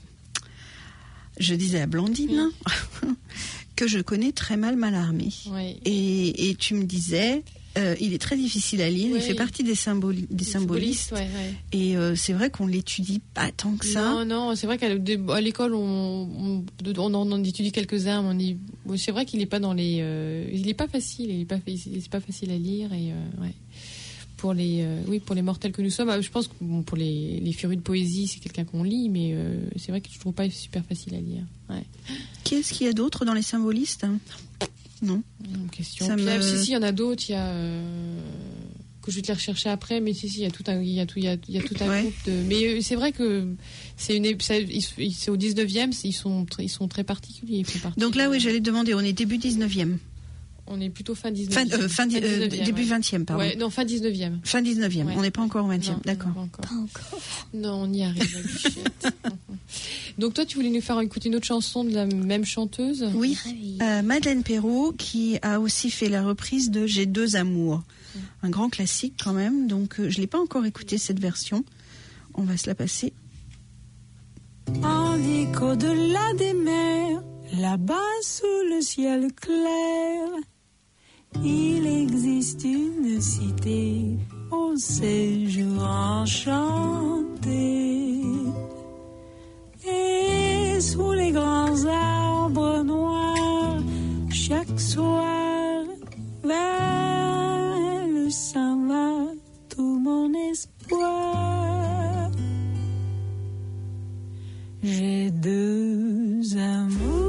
je disais à Blandine oui. que je connais très mal Mallarmé. Oui. Et, et tu me disais, euh, il est très difficile à lire, oui. il fait partie des, symboli- des symbolistes. symbolistes ouais, ouais. Et euh, c'est vrai qu'on l'étudie pas tant que ça. Non, non, c'est vrai qu'à l'école, on, on, on en étudie quelques-uns. On y, c'est vrai qu'il n'est pas dans les... Euh, il n'est pas facile, il est pas, c'est pas facile à lire. Et, euh, ouais. Pour les, euh, oui, pour les mortels que nous sommes, je pense que bon, pour les, les férus de poésie, c'est quelqu'un qu'on lit, mais euh, c'est vrai que je ne trouve pas super facile à lire. Ouais. Qu'est-ce qu'il y a d'autre dans les symbolistes ? Non. Une question. Ça Puis, me... Si, si, il y en a d'autres. Il y a euh, que je vais te les rechercher après, mais si, si, il y a tout un, il y a tout, il y a, il y a tout un ouais. groupe de. Mais euh, c'est vrai que c'est une, ça, c'est au dix-neuvième, ils sont, ils sont très particuliers. Ils font partie. Donc là, oui, j'allais te demander, on est début dix-neuvième. On est plutôt fin dix-neuvième. Fin, euh, fin, fin euh, début ouais. vingtième, pardon. Ouais, non, fin dix-neuvième. Fin dix-neuvième, ouais. On n'est pas encore au vingtième, non, d'accord. Pas encore. Pas encore. Non, on y arrive, la bichette. Donc toi, tu voulais nous faire écouter une autre chanson de la même chanteuse ? Oui, euh, Madeleine Peyroux, qui a aussi fait la reprise de J'ai deux amours. Mmh. Un grand classique quand même, donc euh, je ne l'ai pas encore écouté cette version. On va se la passer. On dit qu'au-delà des mers, là-bas sous le ciel clair, il existe une cité au séjour enchanté. Et sous les grands arbres noirs, chaque soir, vers le s'en va tout mon espoir. J'ai deux amours.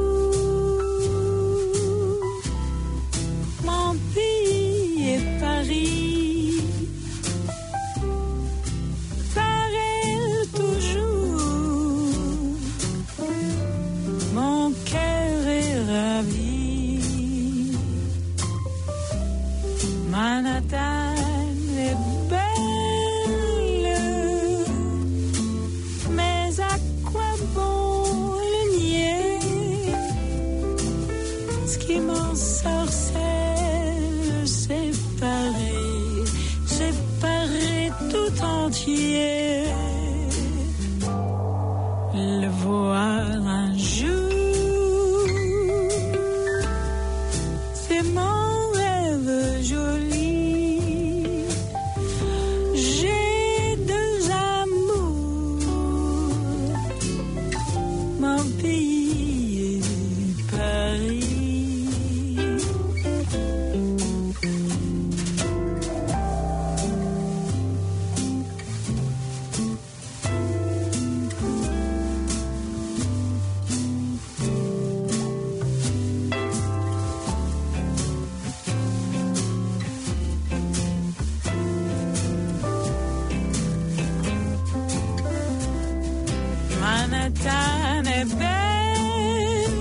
Manhattan est belle, mais à quoi bon le nier? Ce qui m'ensorcelle, séparé, séparé tout entier. Le voir un jour, c'est mon rêve joli. Manhattan est belle,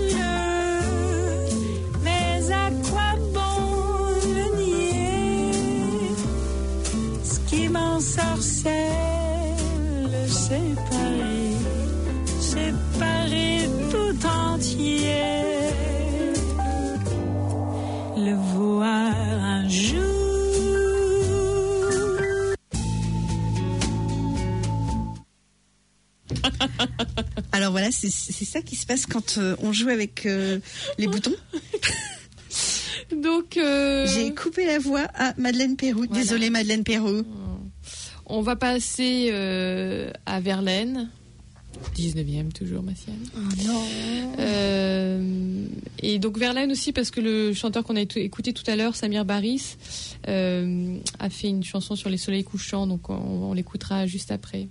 mais à quoi bon le nier? Ce qui m'ensorcelle, séparé, séparé tout entier. Le voir un jour. Alors voilà, c'est, c'est ça qui se passe quand euh, on joue avec euh, les boutons. Donc euh... j'ai coupé la voix à Madeleine Peyroux. Voilà. Désolée Madeleine Peyroux. On va passer euh, à Verlaine. dix-neuvième toujours, Massiane. Oh non. Euh, et donc Verlaine aussi, parce que le chanteur qu'on a écouté tout à l'heure, Samir Baris, euh, a fait une chanson sur les soleils couchants, donc on, on l'écoutera juste après.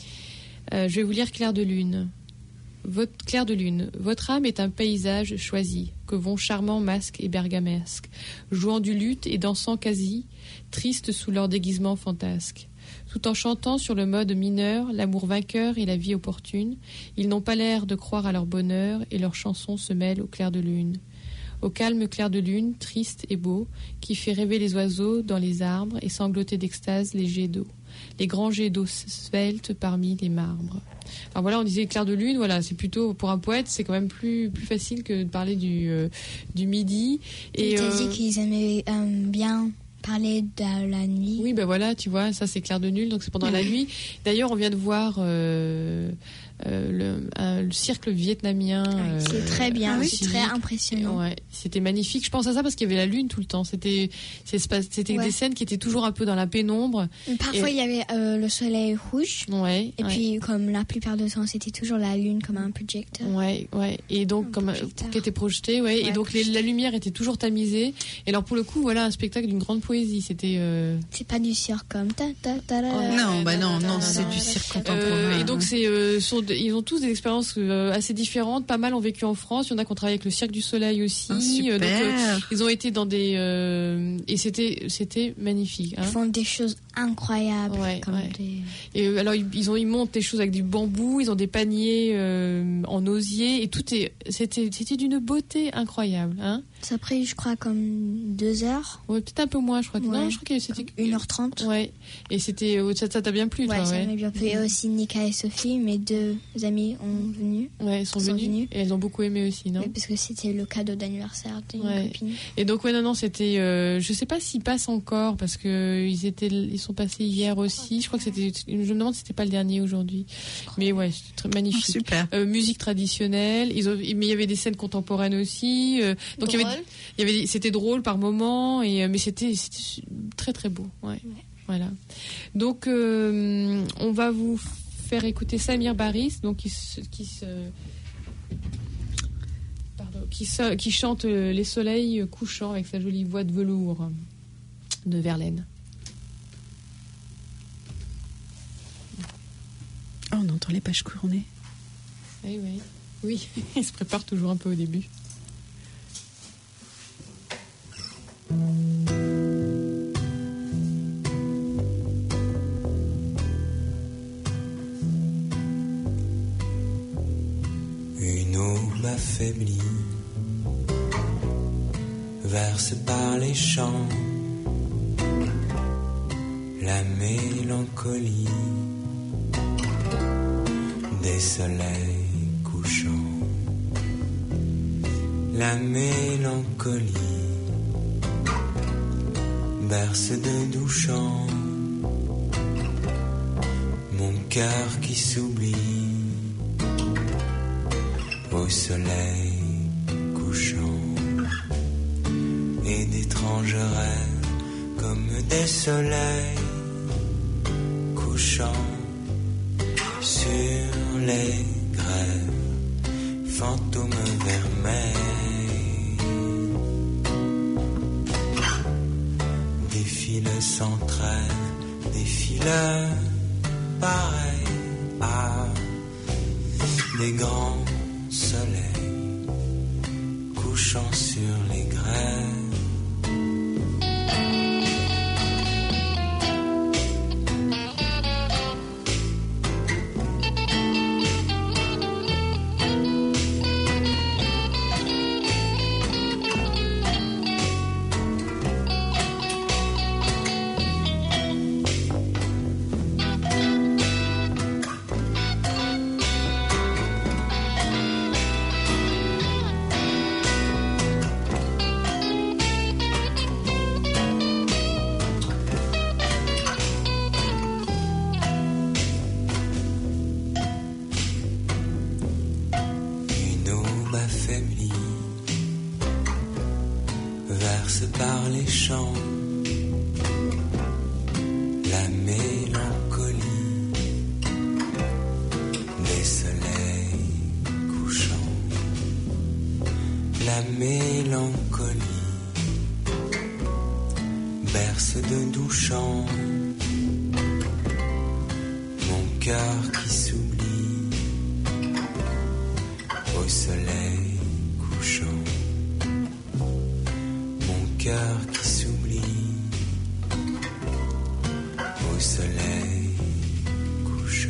Euh, je vais vous lire Clair de lune. Votre clair de lune, votre âme est un paysage choisi, que vont charmants masques et bergamasques, jouant du luth et dansant quasi, tristes sous leur déguisement fantasque. Tout en chantant sur le mode mineur, l'amour vainqueur et la vie opportune, ils n'ont pas l'air de croire à leur bonheur et leurs chansons se mêlent au clair de lune. Au calme clair de lune, triste et beau, qui fait rêver les oiseaux dans les arbres et sangloter d'extase les jets d'eau. Les grands jets d'eau sveltes parmi les marbres. Alors voilà, on disait clair de lune, voilà, c'est plutôt, pour un poète, c'est quand même plus, plus facile que de parler du, euh, du midi. Et tu as euh, dit qu'ils aimaient euh, bien parler de la nuit. Oui, ben voilà, tu vois, ça c'est clair de lune, donc c'est pendant la nuit. D'ailleurs, on vient de voir euh, euh, le, un, le cirque vietnamien. Euh, c'est très bien, euh, c'est très impressionnant. Ouais, c'était magnifique. Je pense à ça parce qu'il y avait la lune tout le temps. C'était, c'était ouais. des scènes qui étaient toujours un peu dans la pénombre. Parfois, et... il y avait euh, le soleil rouge. Ouais. Et ouais. puis, comme la plupart du temps, c'était toujours la lune comme un projecteur. Ouais, ouais. Et donc, un comme projecteur. Qui était projeté, ouais. ouais et donc, les, la lumière était toujours tamisée. Et alors, pour le coup, voilà, un spectacle d'une grande poésie. C'était. Euh... C'est pas du cirque comme ta ta ta. ta oh, non, bah non, non, c'est du cirque contemporain. Euh, et donc, c'est, euh, sont, ils ont tous des expériences euh, assez différentes. Pas mal ont vécu en France. Il y en a qui ont travaillé avec le Cirque du Soleil aussi. Ah, super. Donc, euh, ils ont été dans des euh, et c'était c'était magnifique. Hein. Ils font des choses incroyables. Ouais, comme ouais. Des... Et euh, alors ils ont ils montent des choses avec du bambou. Ils ont des paniers euh, en osier et tout est c'était c'était d'une beauté incroyable. Hein. Ça a pris, je crois, comme deux heures. Ouais, peut-être un peu moins, je crois. Que... Ouais. Non, je crois que c'était une heure trente. Ouais. Et c'était ça, ça t'a bien plu, ouais, toi, ça ouais. m'a bien plu. Et aussi Nika et Sophie, mes deux amies, ont venu. Ouais, elles sont, sont venues. venues. Et elles ont beaucoup aimé aussi, non? Oui, parce que c'était le cadeau d'anniversaire d'une ouais. copine. Et donc, ouais, non, non, c'était. Euh, je sais pas s'ils passent encore parce que ils étaient, ils sont passés hier aussi. Je crois que c'était. Je me demande si c'était pas le dernier aujourd'hui. Mais ouais, c'était très magnifique. Oh, super. Euh, musique traditionnelle. Ils ont, mais il y avait des scènes contemporaines aussi. Euh, donc il y avait, il y avait, c'était drôle par moments et mais c'était, c'était très très beau. Ouais. ouais. Voilà. Donc euh, on va vous faire écouter Samir Baris, donc qui se, qui se Pardon, qui, se, qui chante Les soleils couchants avec sa jolie voix de velours de Verlaine. Oh, on entend les pages couronnées. Oui, oui. Oui, il se prépare toujours un peu au début. Une aube affaiblie verse par les champs la mélancolie des soleils couchants. La mélancolie berce de doux chants mon cœur qui s'oublie au soleil couchant, et d'étranges rêves comme des soleils couchants sur les grèves, fantômes vermeils défilent sans trêve, défilent pareil à des grands soleil couchant sur les grèves. Verse par les champs la mélancolie des soleils La mélancolie berce de doux chants mon cœur qui s'oublie au soleil couchant. Mon cœur qui s'oublie au soleil couchant.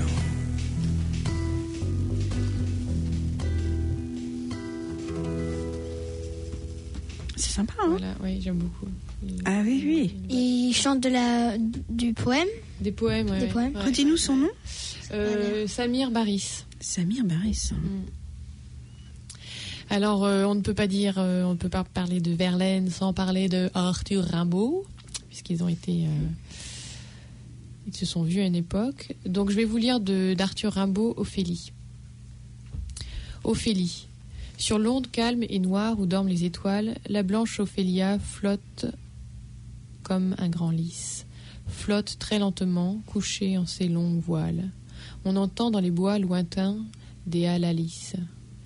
C'est sympa, hein? Voilà, oui, j'aime beaucoup. Ah oui, oui. Il chante de la, du poème. Des poèmes, ouais. Des poèmes. Ouais. Redis-nous son nom. Euh, Samir Baris. Samir Baris. Mm. Alors, euh, on ne peut pas dire, euh, on ne peut pas parler de Verlaine sans parler de Arthur Rimbaud, puisqu'ils ont été, euh, ils se sont vus à une époque. Donc, je vais vous lire de, d'Arthur Rimbaud, Ophélie. Ophélie. Sur l'onde calme et noire où dorment les étoiles, la blanche Ophélia flotte comme un grand lys. Flotte très lentement, couchée en ses longues voiles. On entend dans les bois lointains des halles à lys.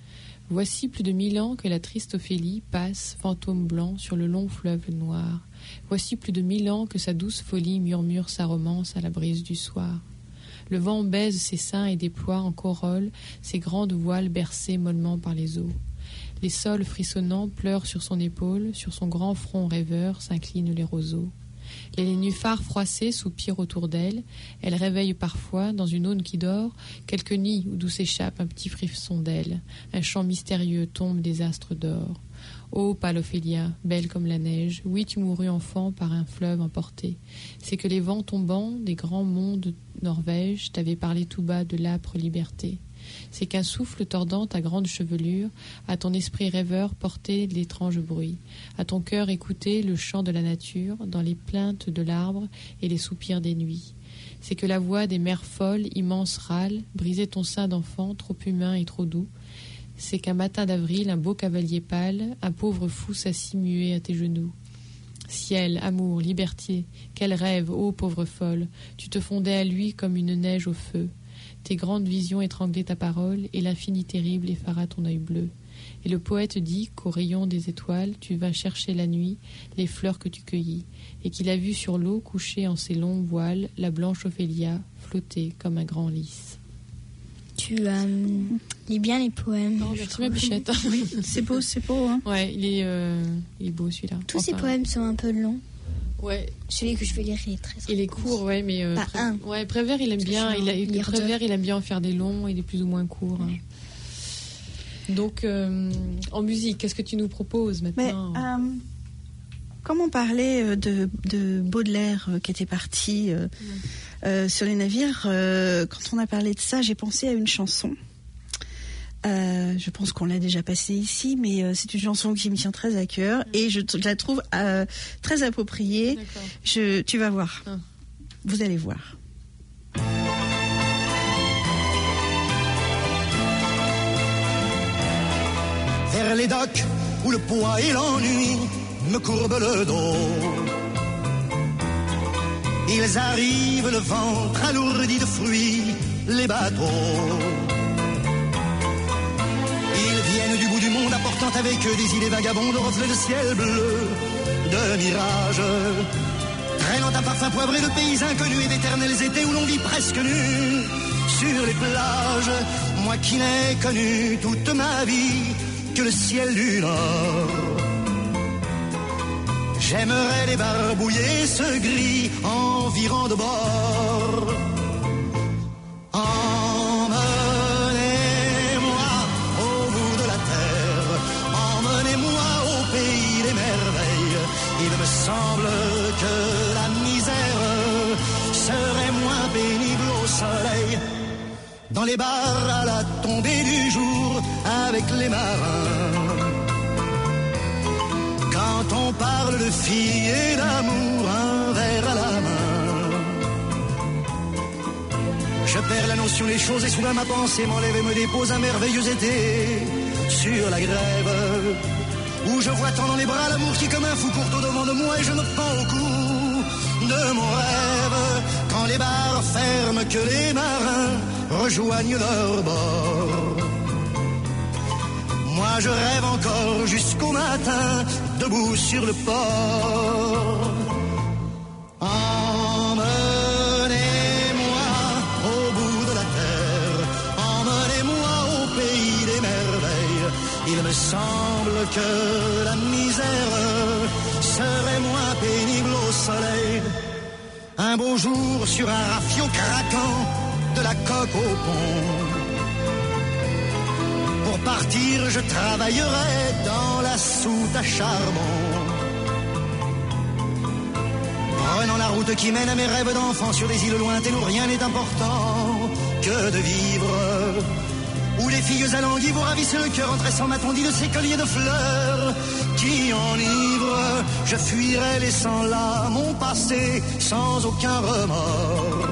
Voici plus de mille ans que la triste Ophélie passe, fantôme blanc, sur le long fleuve noir. Voici plus de mille ans que sa douce folie murmure sa romance à la brise du soir. Le vent baise ses seins et déploie en corolle ses grandes voiles bercées mollement par les eaux. Les sols frissonnants pleurent sur son épaule, sur son grand front rêveur s'inclinent les roseaux. Les nénuphars froissés soupirent autour d'elle. Elle réveille parfois, dans une aune qui dort, quelque nid d'où s'échappe un petit frisson d'elle. Un chant mystérieux tombe des astres d'or. Ô pâle Ophélia, belle comme la neige, oui tu mourus enfant par un fleuve emporté. C'est que les vents tombants des grands monts de Norvège t'avaient parlé tout bas de l'âpre liberté. C'est qu'un souffle tordant ta grande chevelure, à ton esprit rêveur portait l'étrange bruit, à ton cœur écouter le chant de la nature, dans les plaintes de l'arbre et les soupirs des nuits. C'est que la voix des mers folles, immenses râles, brisait ton sein d'enfant, trop humain et trop doux. C'est qu'un matin d'avril, un beau cavalier pâle, un pauvre fou s'assit muet à tes genoux. Ciel, amour, liberté, quel rêve, ô pauvre folle, tu te fondais à lui comme une neige au feu. Tes grandes visions étranglaient ta parole, et l'infini terrible effara ton œil bleu. Et le poète dit qu'au rayon des étoiles, tu vas chercher la nuit les fleurs que tu cueillis, et qu'il a vu sur l'eau, couchée en ses longs voiles, la blanche Ophélia flotter comme un grand lys. Tu euh, lis bien les poèmes. Non, merci ma bichette. Oui, c'est beau, c'est beau. Hein. Ouais, il est, euh, il est beau celui-là. Tous enfin, ces poèmes sont un peu longs. Ouais. Celui que je vais lire est très. Il est court, ouais, mais. Euh, Pas Pré- un. Ouais, Prévert, il aime bien. Il, a, il, Prévert, il aime bien en faire des longs, il est plus ou moins court. Hein. Donc, euh, en musique, qu'est-ce que tu nous proposes maintenant? Mais, euh, comme on parlait de, de Baudelaire euh, qui était parti euh, mmh. euh, sur les navires, euh, quand on a parlé de ça, j'ai pensé à une chanson. Euh, je pense qu'on l'a déjà passée ici, mais euh, c'est une chanson qui me tient très à cœur mmh. et je, t- je la trouve euh, très appropriée. Je, tu vas voir. Ah. Vous allez voir. Vers les docks où le poids et l'ennui me courbent le dos. Ils arrivent le ventre alourdi de fruits, les bateaux. Ils viennent du bout du monde apportant avec eux des idées vagabondes, reflets de ciel bleu, de mirages. Traînant un parfum poivré de pays inconnus et d'éternels étés où l'on vit presque nu sur les plages. Moi qui n'ai connu toute ma vie que le ciel du Nord. J'aimerais débarbouiller ce gris environ de bord. Emmenez-moi au bout de la terre, emmenez-moi au pays des merveilles. Il me semble que la misère serait moins pénible au soleil. Dans les bars à la tombée du jour avec les marins. Quand on parle de filles et d'amour, un verre à la main. Je perds la notion des choses et soudain ma pensée m'enlève et me dépose un merveilleux été sur la grève. Où je vois tant dans les bras l'amour qui comme un fou court au devant de moi et je me pends au cou de mon rêve. Quand les bars ferment que les marins rejoignent leur bord. Moi je rêve encore jusqu'au matin, debout sur le port. Emmenez-moi au bout de la terre, emmenez-moi au pays des merveilles. Il me semble que la misère serait moins pénible au soleil. Un beau jour sur un rafio craquant, de la coque au pont. Pour partir, je travaillerai dans la soute à charbon. Prenant la route qui mène à mes rêves d'enfant sur des îles lointaines où rien n'est important que de vivre. Où les filles alanguies vous ravissent le cœur en tressant ma tondie de ces colliers de fleurs qui enivrent. Je fuirai laissant là mon passé sans aucun remords.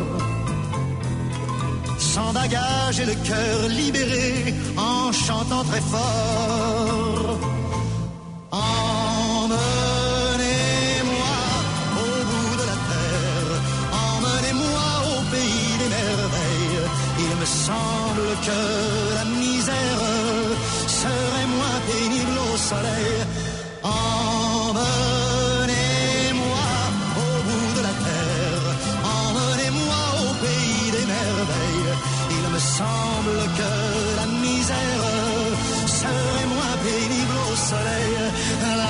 Sans bagage et le cœur libéré en chantant très fort. Emmenez-moi au bout de la terre, emmenez-moi au pays des merveilles. Il me semble que la misère serait moins pénible au soleil. Emmenez-moi au bout de la terre, emmenez-moi au pays des merveilles. Il me semble que la misère serait moins pénible au soleil. La, la,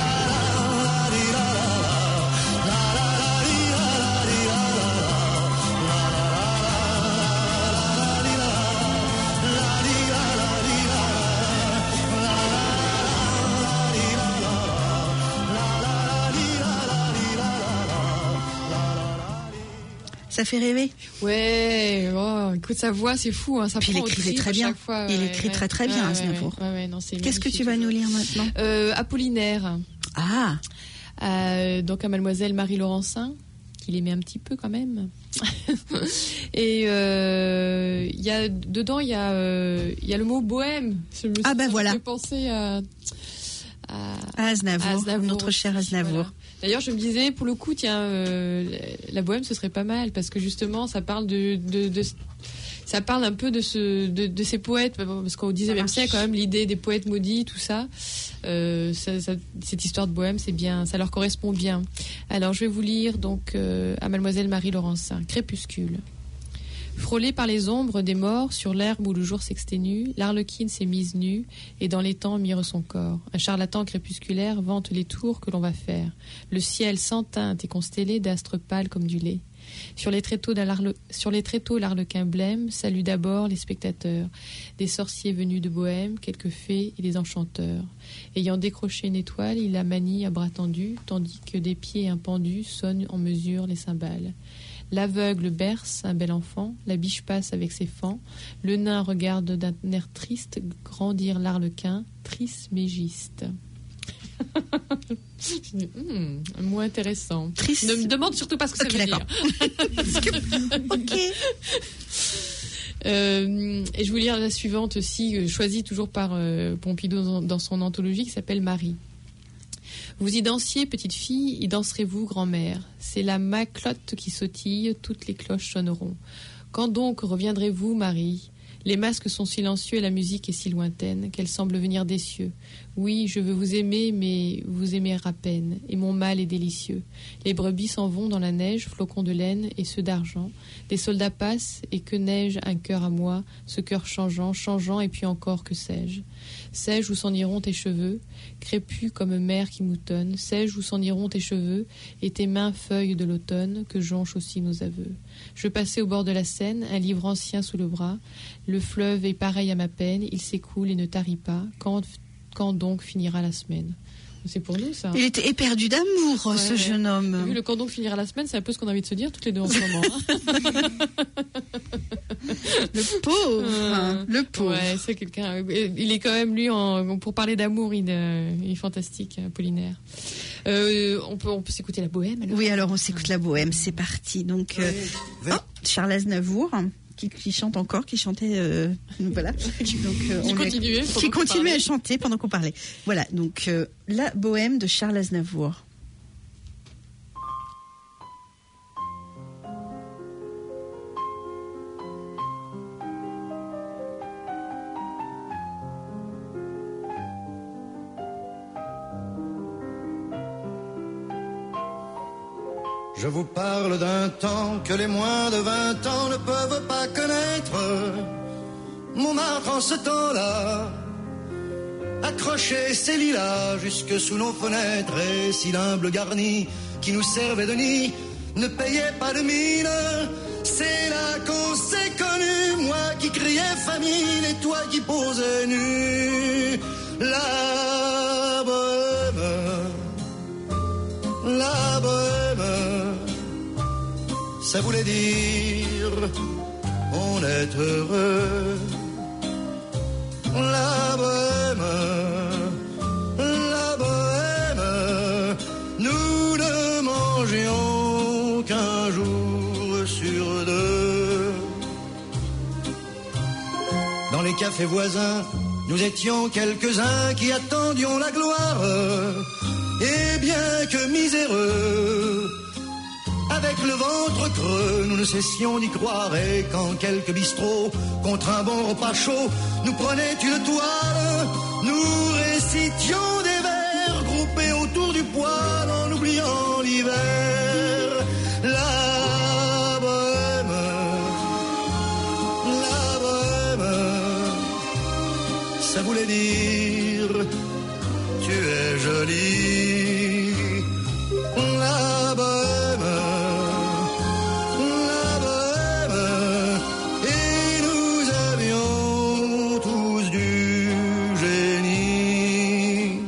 Ça fait rêver. Ouais, oh, écoute sa voix, c'est fou. Hein, ça Puis il écrivait très bien. Fois, il ouais, écrit ouais, très très ouais, bien, ouais, Aznavour. ouais, ouais, non, Qu'est-ce que tu vas nous lire maintenant? euh, Apollinaire. Ah. Euh, donc à Mademoiselle Marie Laurencin, qu'il aimait un petit peu quand même. Et euh, il y a dedans, il y a euh, il y a le mot bohème. Je me suis ah ben voilà. pensé à, à, à Aznavour, à Aznavour, notre cher Aznavour. Voilà. D'ailleurs, je me disais, pour le coup, tiens, euh, la bohème, ce serait pas mal, parce que justement, ça parle de, de, de ça parle un peu de ce, de, de ces poètes, parce qu'au dix-neuvième siècle, quand même, l'idée des poètes maudits, tout ça, euh, ça, ça, cette histoire de bohème, c'est bien, ça leur correspond bien. Alors, je vais vous lire donc euh, à Mademoiselle Marie Laurencin, Crépuscule. Frôlée par les ombres des morts, sur l'herbe où le jour s'exténue, l'Arlequine s'est mise nue, et dans les temps mire son corps. Un charlatan crépusculaire vante les tours que l'on va faire. Le ciel sans teinte est constellé d'astres pâles comme du lait. Sur les tréteaux, sur les tréteaux l'Arlequin blême salue d'abord les spectateurs, des sorciers venus de Bohème, quelques fées et des enchanteurs. Ayant décroché une étoile, il la manie à bras tendus, tandis que des pieds impendus sonnent en mesure les cymbales. L'aveugle berce un bel enfant, la biche passe avec ses fans, le nain regarde d'un air triste grandir l'Arlequin, trismégiste. mmh, un mot intéressant. Triste. Ne me demande surtout pas ce que okay, ça veut dire. Ok. Euh, et je vous lire la suivante aussi, choisie toujours par euh, Pompidou dans, dans son anthologie, qui s'appelle Marie. Vous y dansiez, petite fille, y danserez-vous, grand-mère. C'est la maclotte qui sautille, toutes les cloches sonneront. Quand donc reviendrez-vous, Marie? Les masques sont silencieux et la musique est si lointaine qu'elle semble venir des cieux. Oui, je veux vous aimer, mais vous aimer à peine, et mon mal est délicieux. Les brebis s'en vont dans la neige, flocons de laine et ceux d'argent. Des soldats passent, et que neige un cœur à moi, ce cœur changeant, changeant, et puis encore, que sais-je? Sais-je où s'en iront tes cheveux, crépus comme mer qui moutonne? Sais-je où s'en iront tes cheveux, et tes mains feuilles de l'automne, que jonchent aussi nos aveux? Je passais au bord de la Seine, un livre ancien sous le bras. Le fleuve est pareil à ma peine, il s'écoule et ne tarit pas. Quand, quand donc finira la semaine? C'est pour nous, ça. Il était éperdu d'amour, ouais, ce ouais. jeune homme. Vu le quand donc finira la semaine, c'est un peu ce qu'on a envie de se dire toutes les deux en ce moment. Hein. Le pauvre, euh, le pauvre. Ouais, c'est quelqu'un. Il est quand même lui en, pour parler d'amour, il, il est fantastique, Apollinaire. Euh, on peut, on peut s'écouter la Bohème. Alors. Oui, alors on s'écoute la Bohème, c'est parti. Donc, euh, oh, Charles Aznavour. Qui, qui chante encore, qui chantait, euh, voilà. Donc, euh, qui on continuait, a, qui continuait à chanter pendant qu'on parlait. Voilà, donc euh, la Bohème de Charles Aznavour. Je vous parle d'un temps que les moins de vingt ans ne peuvent pas connaître. Montmartre en ce temps-là accrochait ses lilas jusque sous nos fenêtres, et si l'humble garni qui nous servait de nid ne payait pas de mine, c'est là qu'on s'est connus, moi qui criais famine et toi qui posais nu. La bohème, la bohème, ça voulait dire on est heureux. La bohème, la bohème, nous ne mangions qu'un jour sur deux. Dans les cafés voisins, nous étions quelques-uns qui attendions la gloire. Et bien que miséreux, avec le ventre creux, nous ne cessions d'y croire. Et quand quelques bistrots, contre un bon repas chaud, nous prenaient une toile, nous récitions des vers groupés autour du poêle en oubliant l'hiver. La bohème, la bohème, ça voulait dire tu es jolie. La bohème, la bohème, et nous avions tous du génie.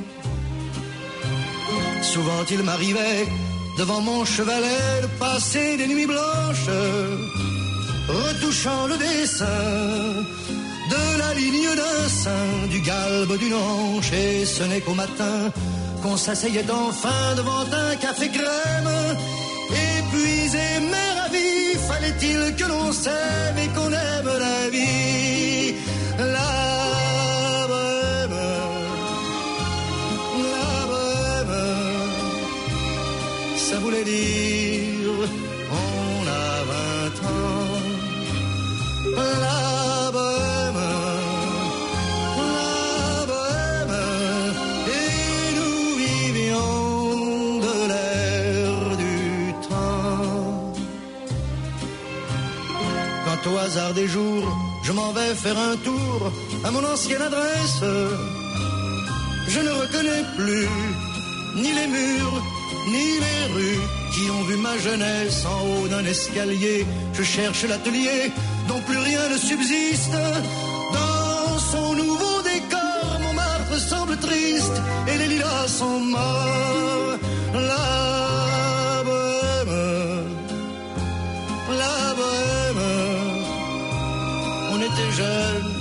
Souvent il m'arrivait devant mon chevalet de passer des nuits blanches, retouchant le dessin de la ligne d'un sein, du galbe d'une hanche, et ce n'est qu'au matin qu'on s'asseyait enfin devant un café crème. Épuisé mais ravi, fallait-il que l'on s'aime et qu'on aime la vie. La bohème, la bohème, ça voulait dire on a vingt ans. La bohème, la bohème, et nous vivions de l'air du temps. Quand au hasard des jours, je m'en vais faire un tour à mon ancienne adresse, je ne reconnais plus ni les murs, ni les rues qui ont vu ma jeunesse en haut d'un escalier. Je cherche l'atelier dont plus rien ne subsiste. Dans son nouveau décor, Montmartre semble triste et les lilas sont morts. La bohème, la bohème, on était jeunes,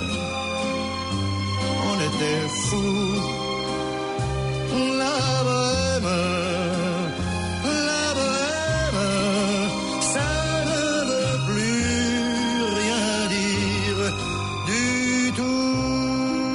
on était fous. La bohème, la bohème, ça ne veut plus rien dire du tout.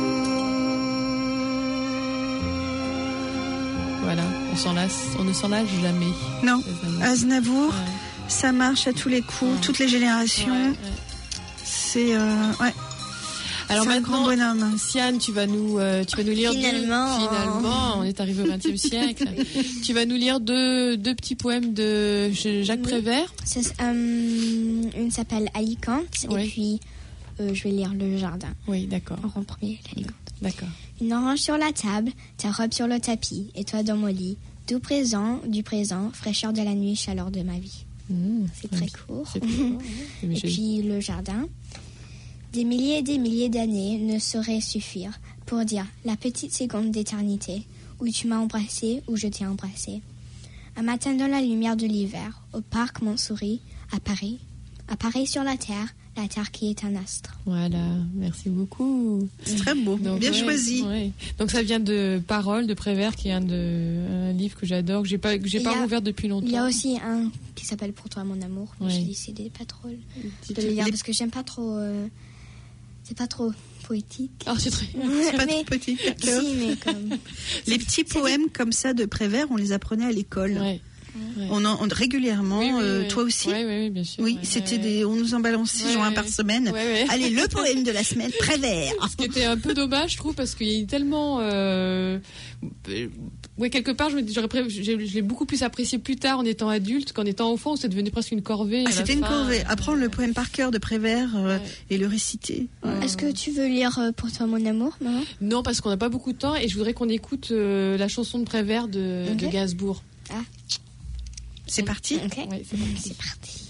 Voilà, on s'en lasse, on ne s'en lasse jamais. Non, Aznavour, ouais. Ça marche à tous les coups, ouais. Toutes les générations. Ouais, ouais. C'est euh, ouais. Alors maintenant, Siane, tu vas nous, euh, tu vas nous lire finalement, deux, finalement, on est arrivé au vingtième siècle. Tu vas nous lire deux, deux petits poèmes de Jacques oui. Prévert. Ça, euh, une s'appelle Alicante, oui. Et puis euh, je vais lire Le Jardin. Oui, d'accord. En premier, l'Alicante. D'accord. Une orange sur la table, ta robe sur le tapis, et toi dans mon lit. Tout présent, du présent, fraîcheur de la nuit, chaleur de ma vie. Mmh, c'est très court. C'est court. Et puis Le Jardin. Des milliers et des milliers d'années ne sauraient suffire pour dire la petite seconde d'éternité où tu m'as embrassé, où je t'ai embrassé. Un matin dans la lumière de l'hiver, au parc Montsouris, à Paris, apparaît sur la terre, la terre qui est un astre. Voilà, merci beaucoup. C'est très beau, donc, bien ouais, choisi. Ouais. Donc ça vient de Paroles de Prévert, qui est un, de, un livre que j'adore, que j'ai pas, que j'ai pas rouvert depuis longtemps. Il y a aussi un qui s'appelle Pour toi mon amour. Ouais. J'ai décidé pas trop de le lire parce que j'aime pas trop. Euh, C'est pas trop poétique. Ah, c'est très. C'est pas mais, trop poétique. Si, mais comme. Les petits poèmes comme ça de Prévert, on les apprenait à l'école. Ouais. Ouais. On en on, régulièrement, oui, oui, euh, oui. Toi aussi. Oui, oui, oui, bien sûr. Oui, ouais, c'était ouais. des. On nous en balançait ouais, genre un par semaine. Ouais, ouais. Allez, le poème de la semaine, Prévert. Ce qui était un peu dommage, je trouve, parce qu'il y a tellement. Euh... Ouais, quelque part, je, j'aurais pré... je l'ai beaucoup plus apprécié plus tard en étant adulte qu'en étant enfant, où c'est devenu presque une corvée. Ah, c'était une fin. corvée. Apprendre le poème par cœur de Prévert euh, ouais. et le réciter. Ouais. Est-ce que tu veux lire euh, Pour toi, mon amour, maman ? Non, parce qu'on n'a pas beaucoup de temps et je voudrais qu'on écoute euh, la chanson de Prévert de, okay. de Gainsbourg. Ah. C'est parti ? Okay. Ouais, c'est parti. C'est parti.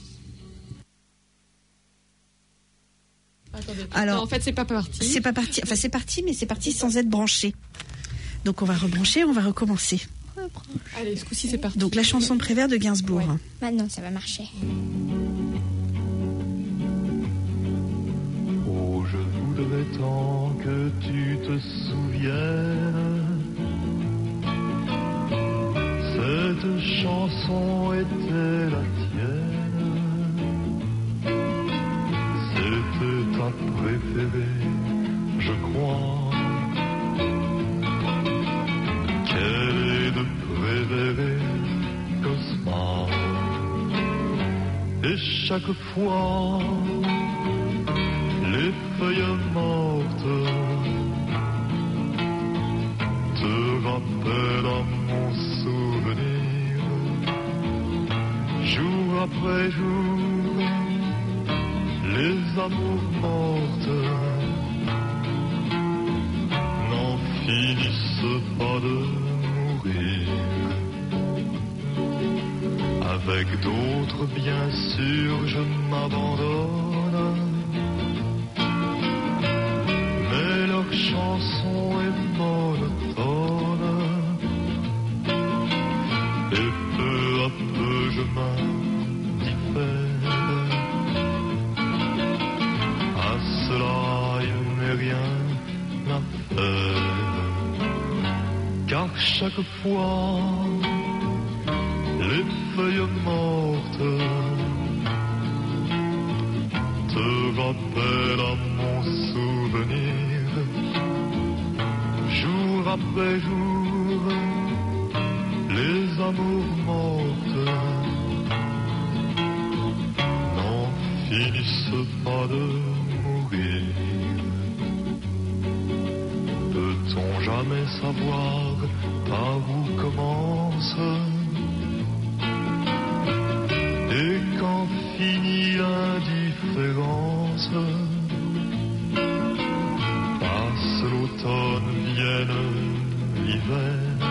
Attendez, Alors, non, en fait, c'est pas parti. C'est pas parti. Enfin, c'est parti, mais c'est parti sans être branché. Donc, on va rebrancher, on va recommencer. Allez, ce coup-ci, c'est parti. Donc, la chanson de Prévert de Gainsbourg. Ouais. Maintenant, ça va marcher. Oh, je voudrais tant que tu te souviennes. Cette chanson était la tienne. C'était ta préférée, je crois. Quelle est de préférée, Cosma. Et chaque fois, les feuilles mortes te rappellent à mon souvenir. Jour après jour, les amours mortes n'en finissent pas de mourir. Avec d'autres, bien sûr, je m'abandonne, mais leur chanson est monotone, et peu à peu je m'indiffère. À cela, il n'est rien à faire, car chaque fois, les feuilles mortes te rappellent à mon souvenir. Jour après jour, les amours mortes n'en finissent pas de mourir. Peut-on jamais savoir par où commence et quand finit l'indifférence? Passe l'automne, vienne l'hiver,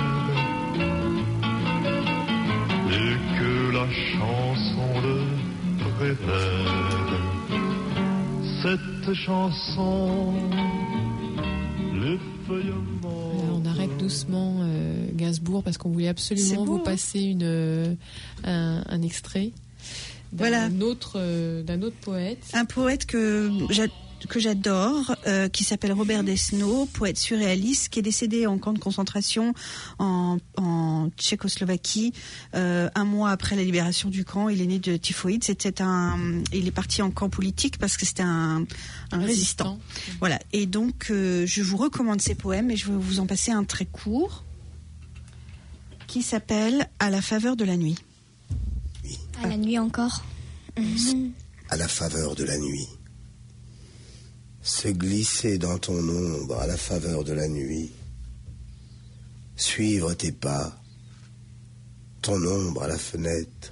et que la chanson de Prévert, cette chanson, les feuilles mortes. On arrête doucement euh, Gainsbourg parce qu'on voulait absolument beau, vous passer une, euh, un, un extrait. D'un voilà. autre, euh, d'un autre poète. Un poète que, j'a, que j'adore, euh, qui s'appelle Robert Desno, poète surréaliste, qui est décédé en camp de concentration en, en Tchécoslovaquie, euh, un mois après la libération du camp. Il est né de typhoïde. C'était un, il est parti en camp politique parce que c'était un, un résistant. résistant. Voilà. Et donc, euh, je vous recommande ces poèmes et je vais vous en passer un très court qui s'appelle À la faveur de la nuit. À la nuit encore. À la faveur de la nuit. Se glisser dans ton ombre à la faveur de la nuit. Suivre tes pas. Ton ombre à la fenêtre.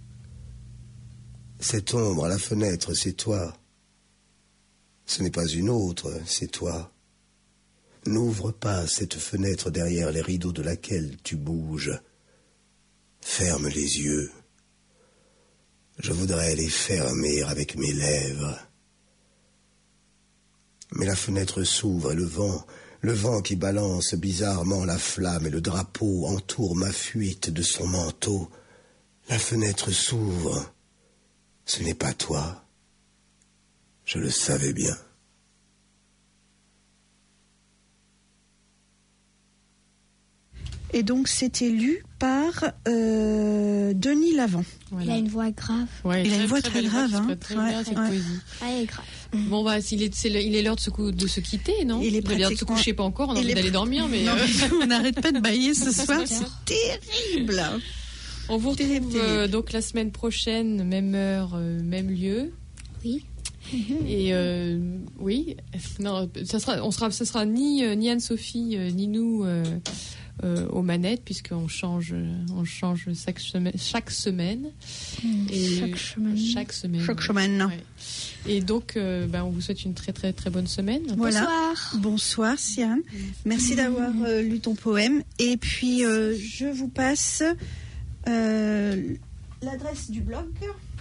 Cette ombre à la fenêtre, c'est toi. Ce n'est pas une autre, c'est toi. N'ouvre pas cette fenêtre derrière les rideaux de laquelle tu bouges. Ferme les yeux. Je voudrais les fermer avec mes lèvres. Mais la fenêtre s'ouvre et le vent, le vent qui balance bizarrement la flamme et le drapeau entoure ma fuite de son manteau. La fenêtre s'ouvre. Ce n'est pas toi. Je le savais bien. Et donc, c'était lu par euh, Denis Lavant. Voilà. Il a une voix grave. Ouais, il a une voix très, très grave. Hein. Très ouais, bien, cette ouais. poésie. Ah, elle est grave. Bon, bah, il est, c'est le, il est l'heure de se, cou- de se quitter, non? Il est pratiquement... l'heure de se coucher, pas encore, on a envie d'aller dormir, mais... Non, euh... on n'arrête pas de bailler ce soir, c'est terrible. On vous retrouve Terrible, terrible. euh, donc la semaine prochaine, même heure, euh, même lieu. Oui. Et euh, oui, non, ça sera, on sera, ce sera ni euh, ni Anne-Sophie euh, ni nous euh, euh, aux manettes puisqu'on change, on change chaque semaine, chaque semaine. Et chaque semaine. Chaque semaine. Chaque semaine. Ouais. Et donc, euh, ben, on vous souhaite une très très très bonne semaine. Voilà. Bonsoir. Bonsoir, Sian. Merci d'avoir euh, lu ton poème. Et puis, euh, je vous passe euh, l'adresse du blog.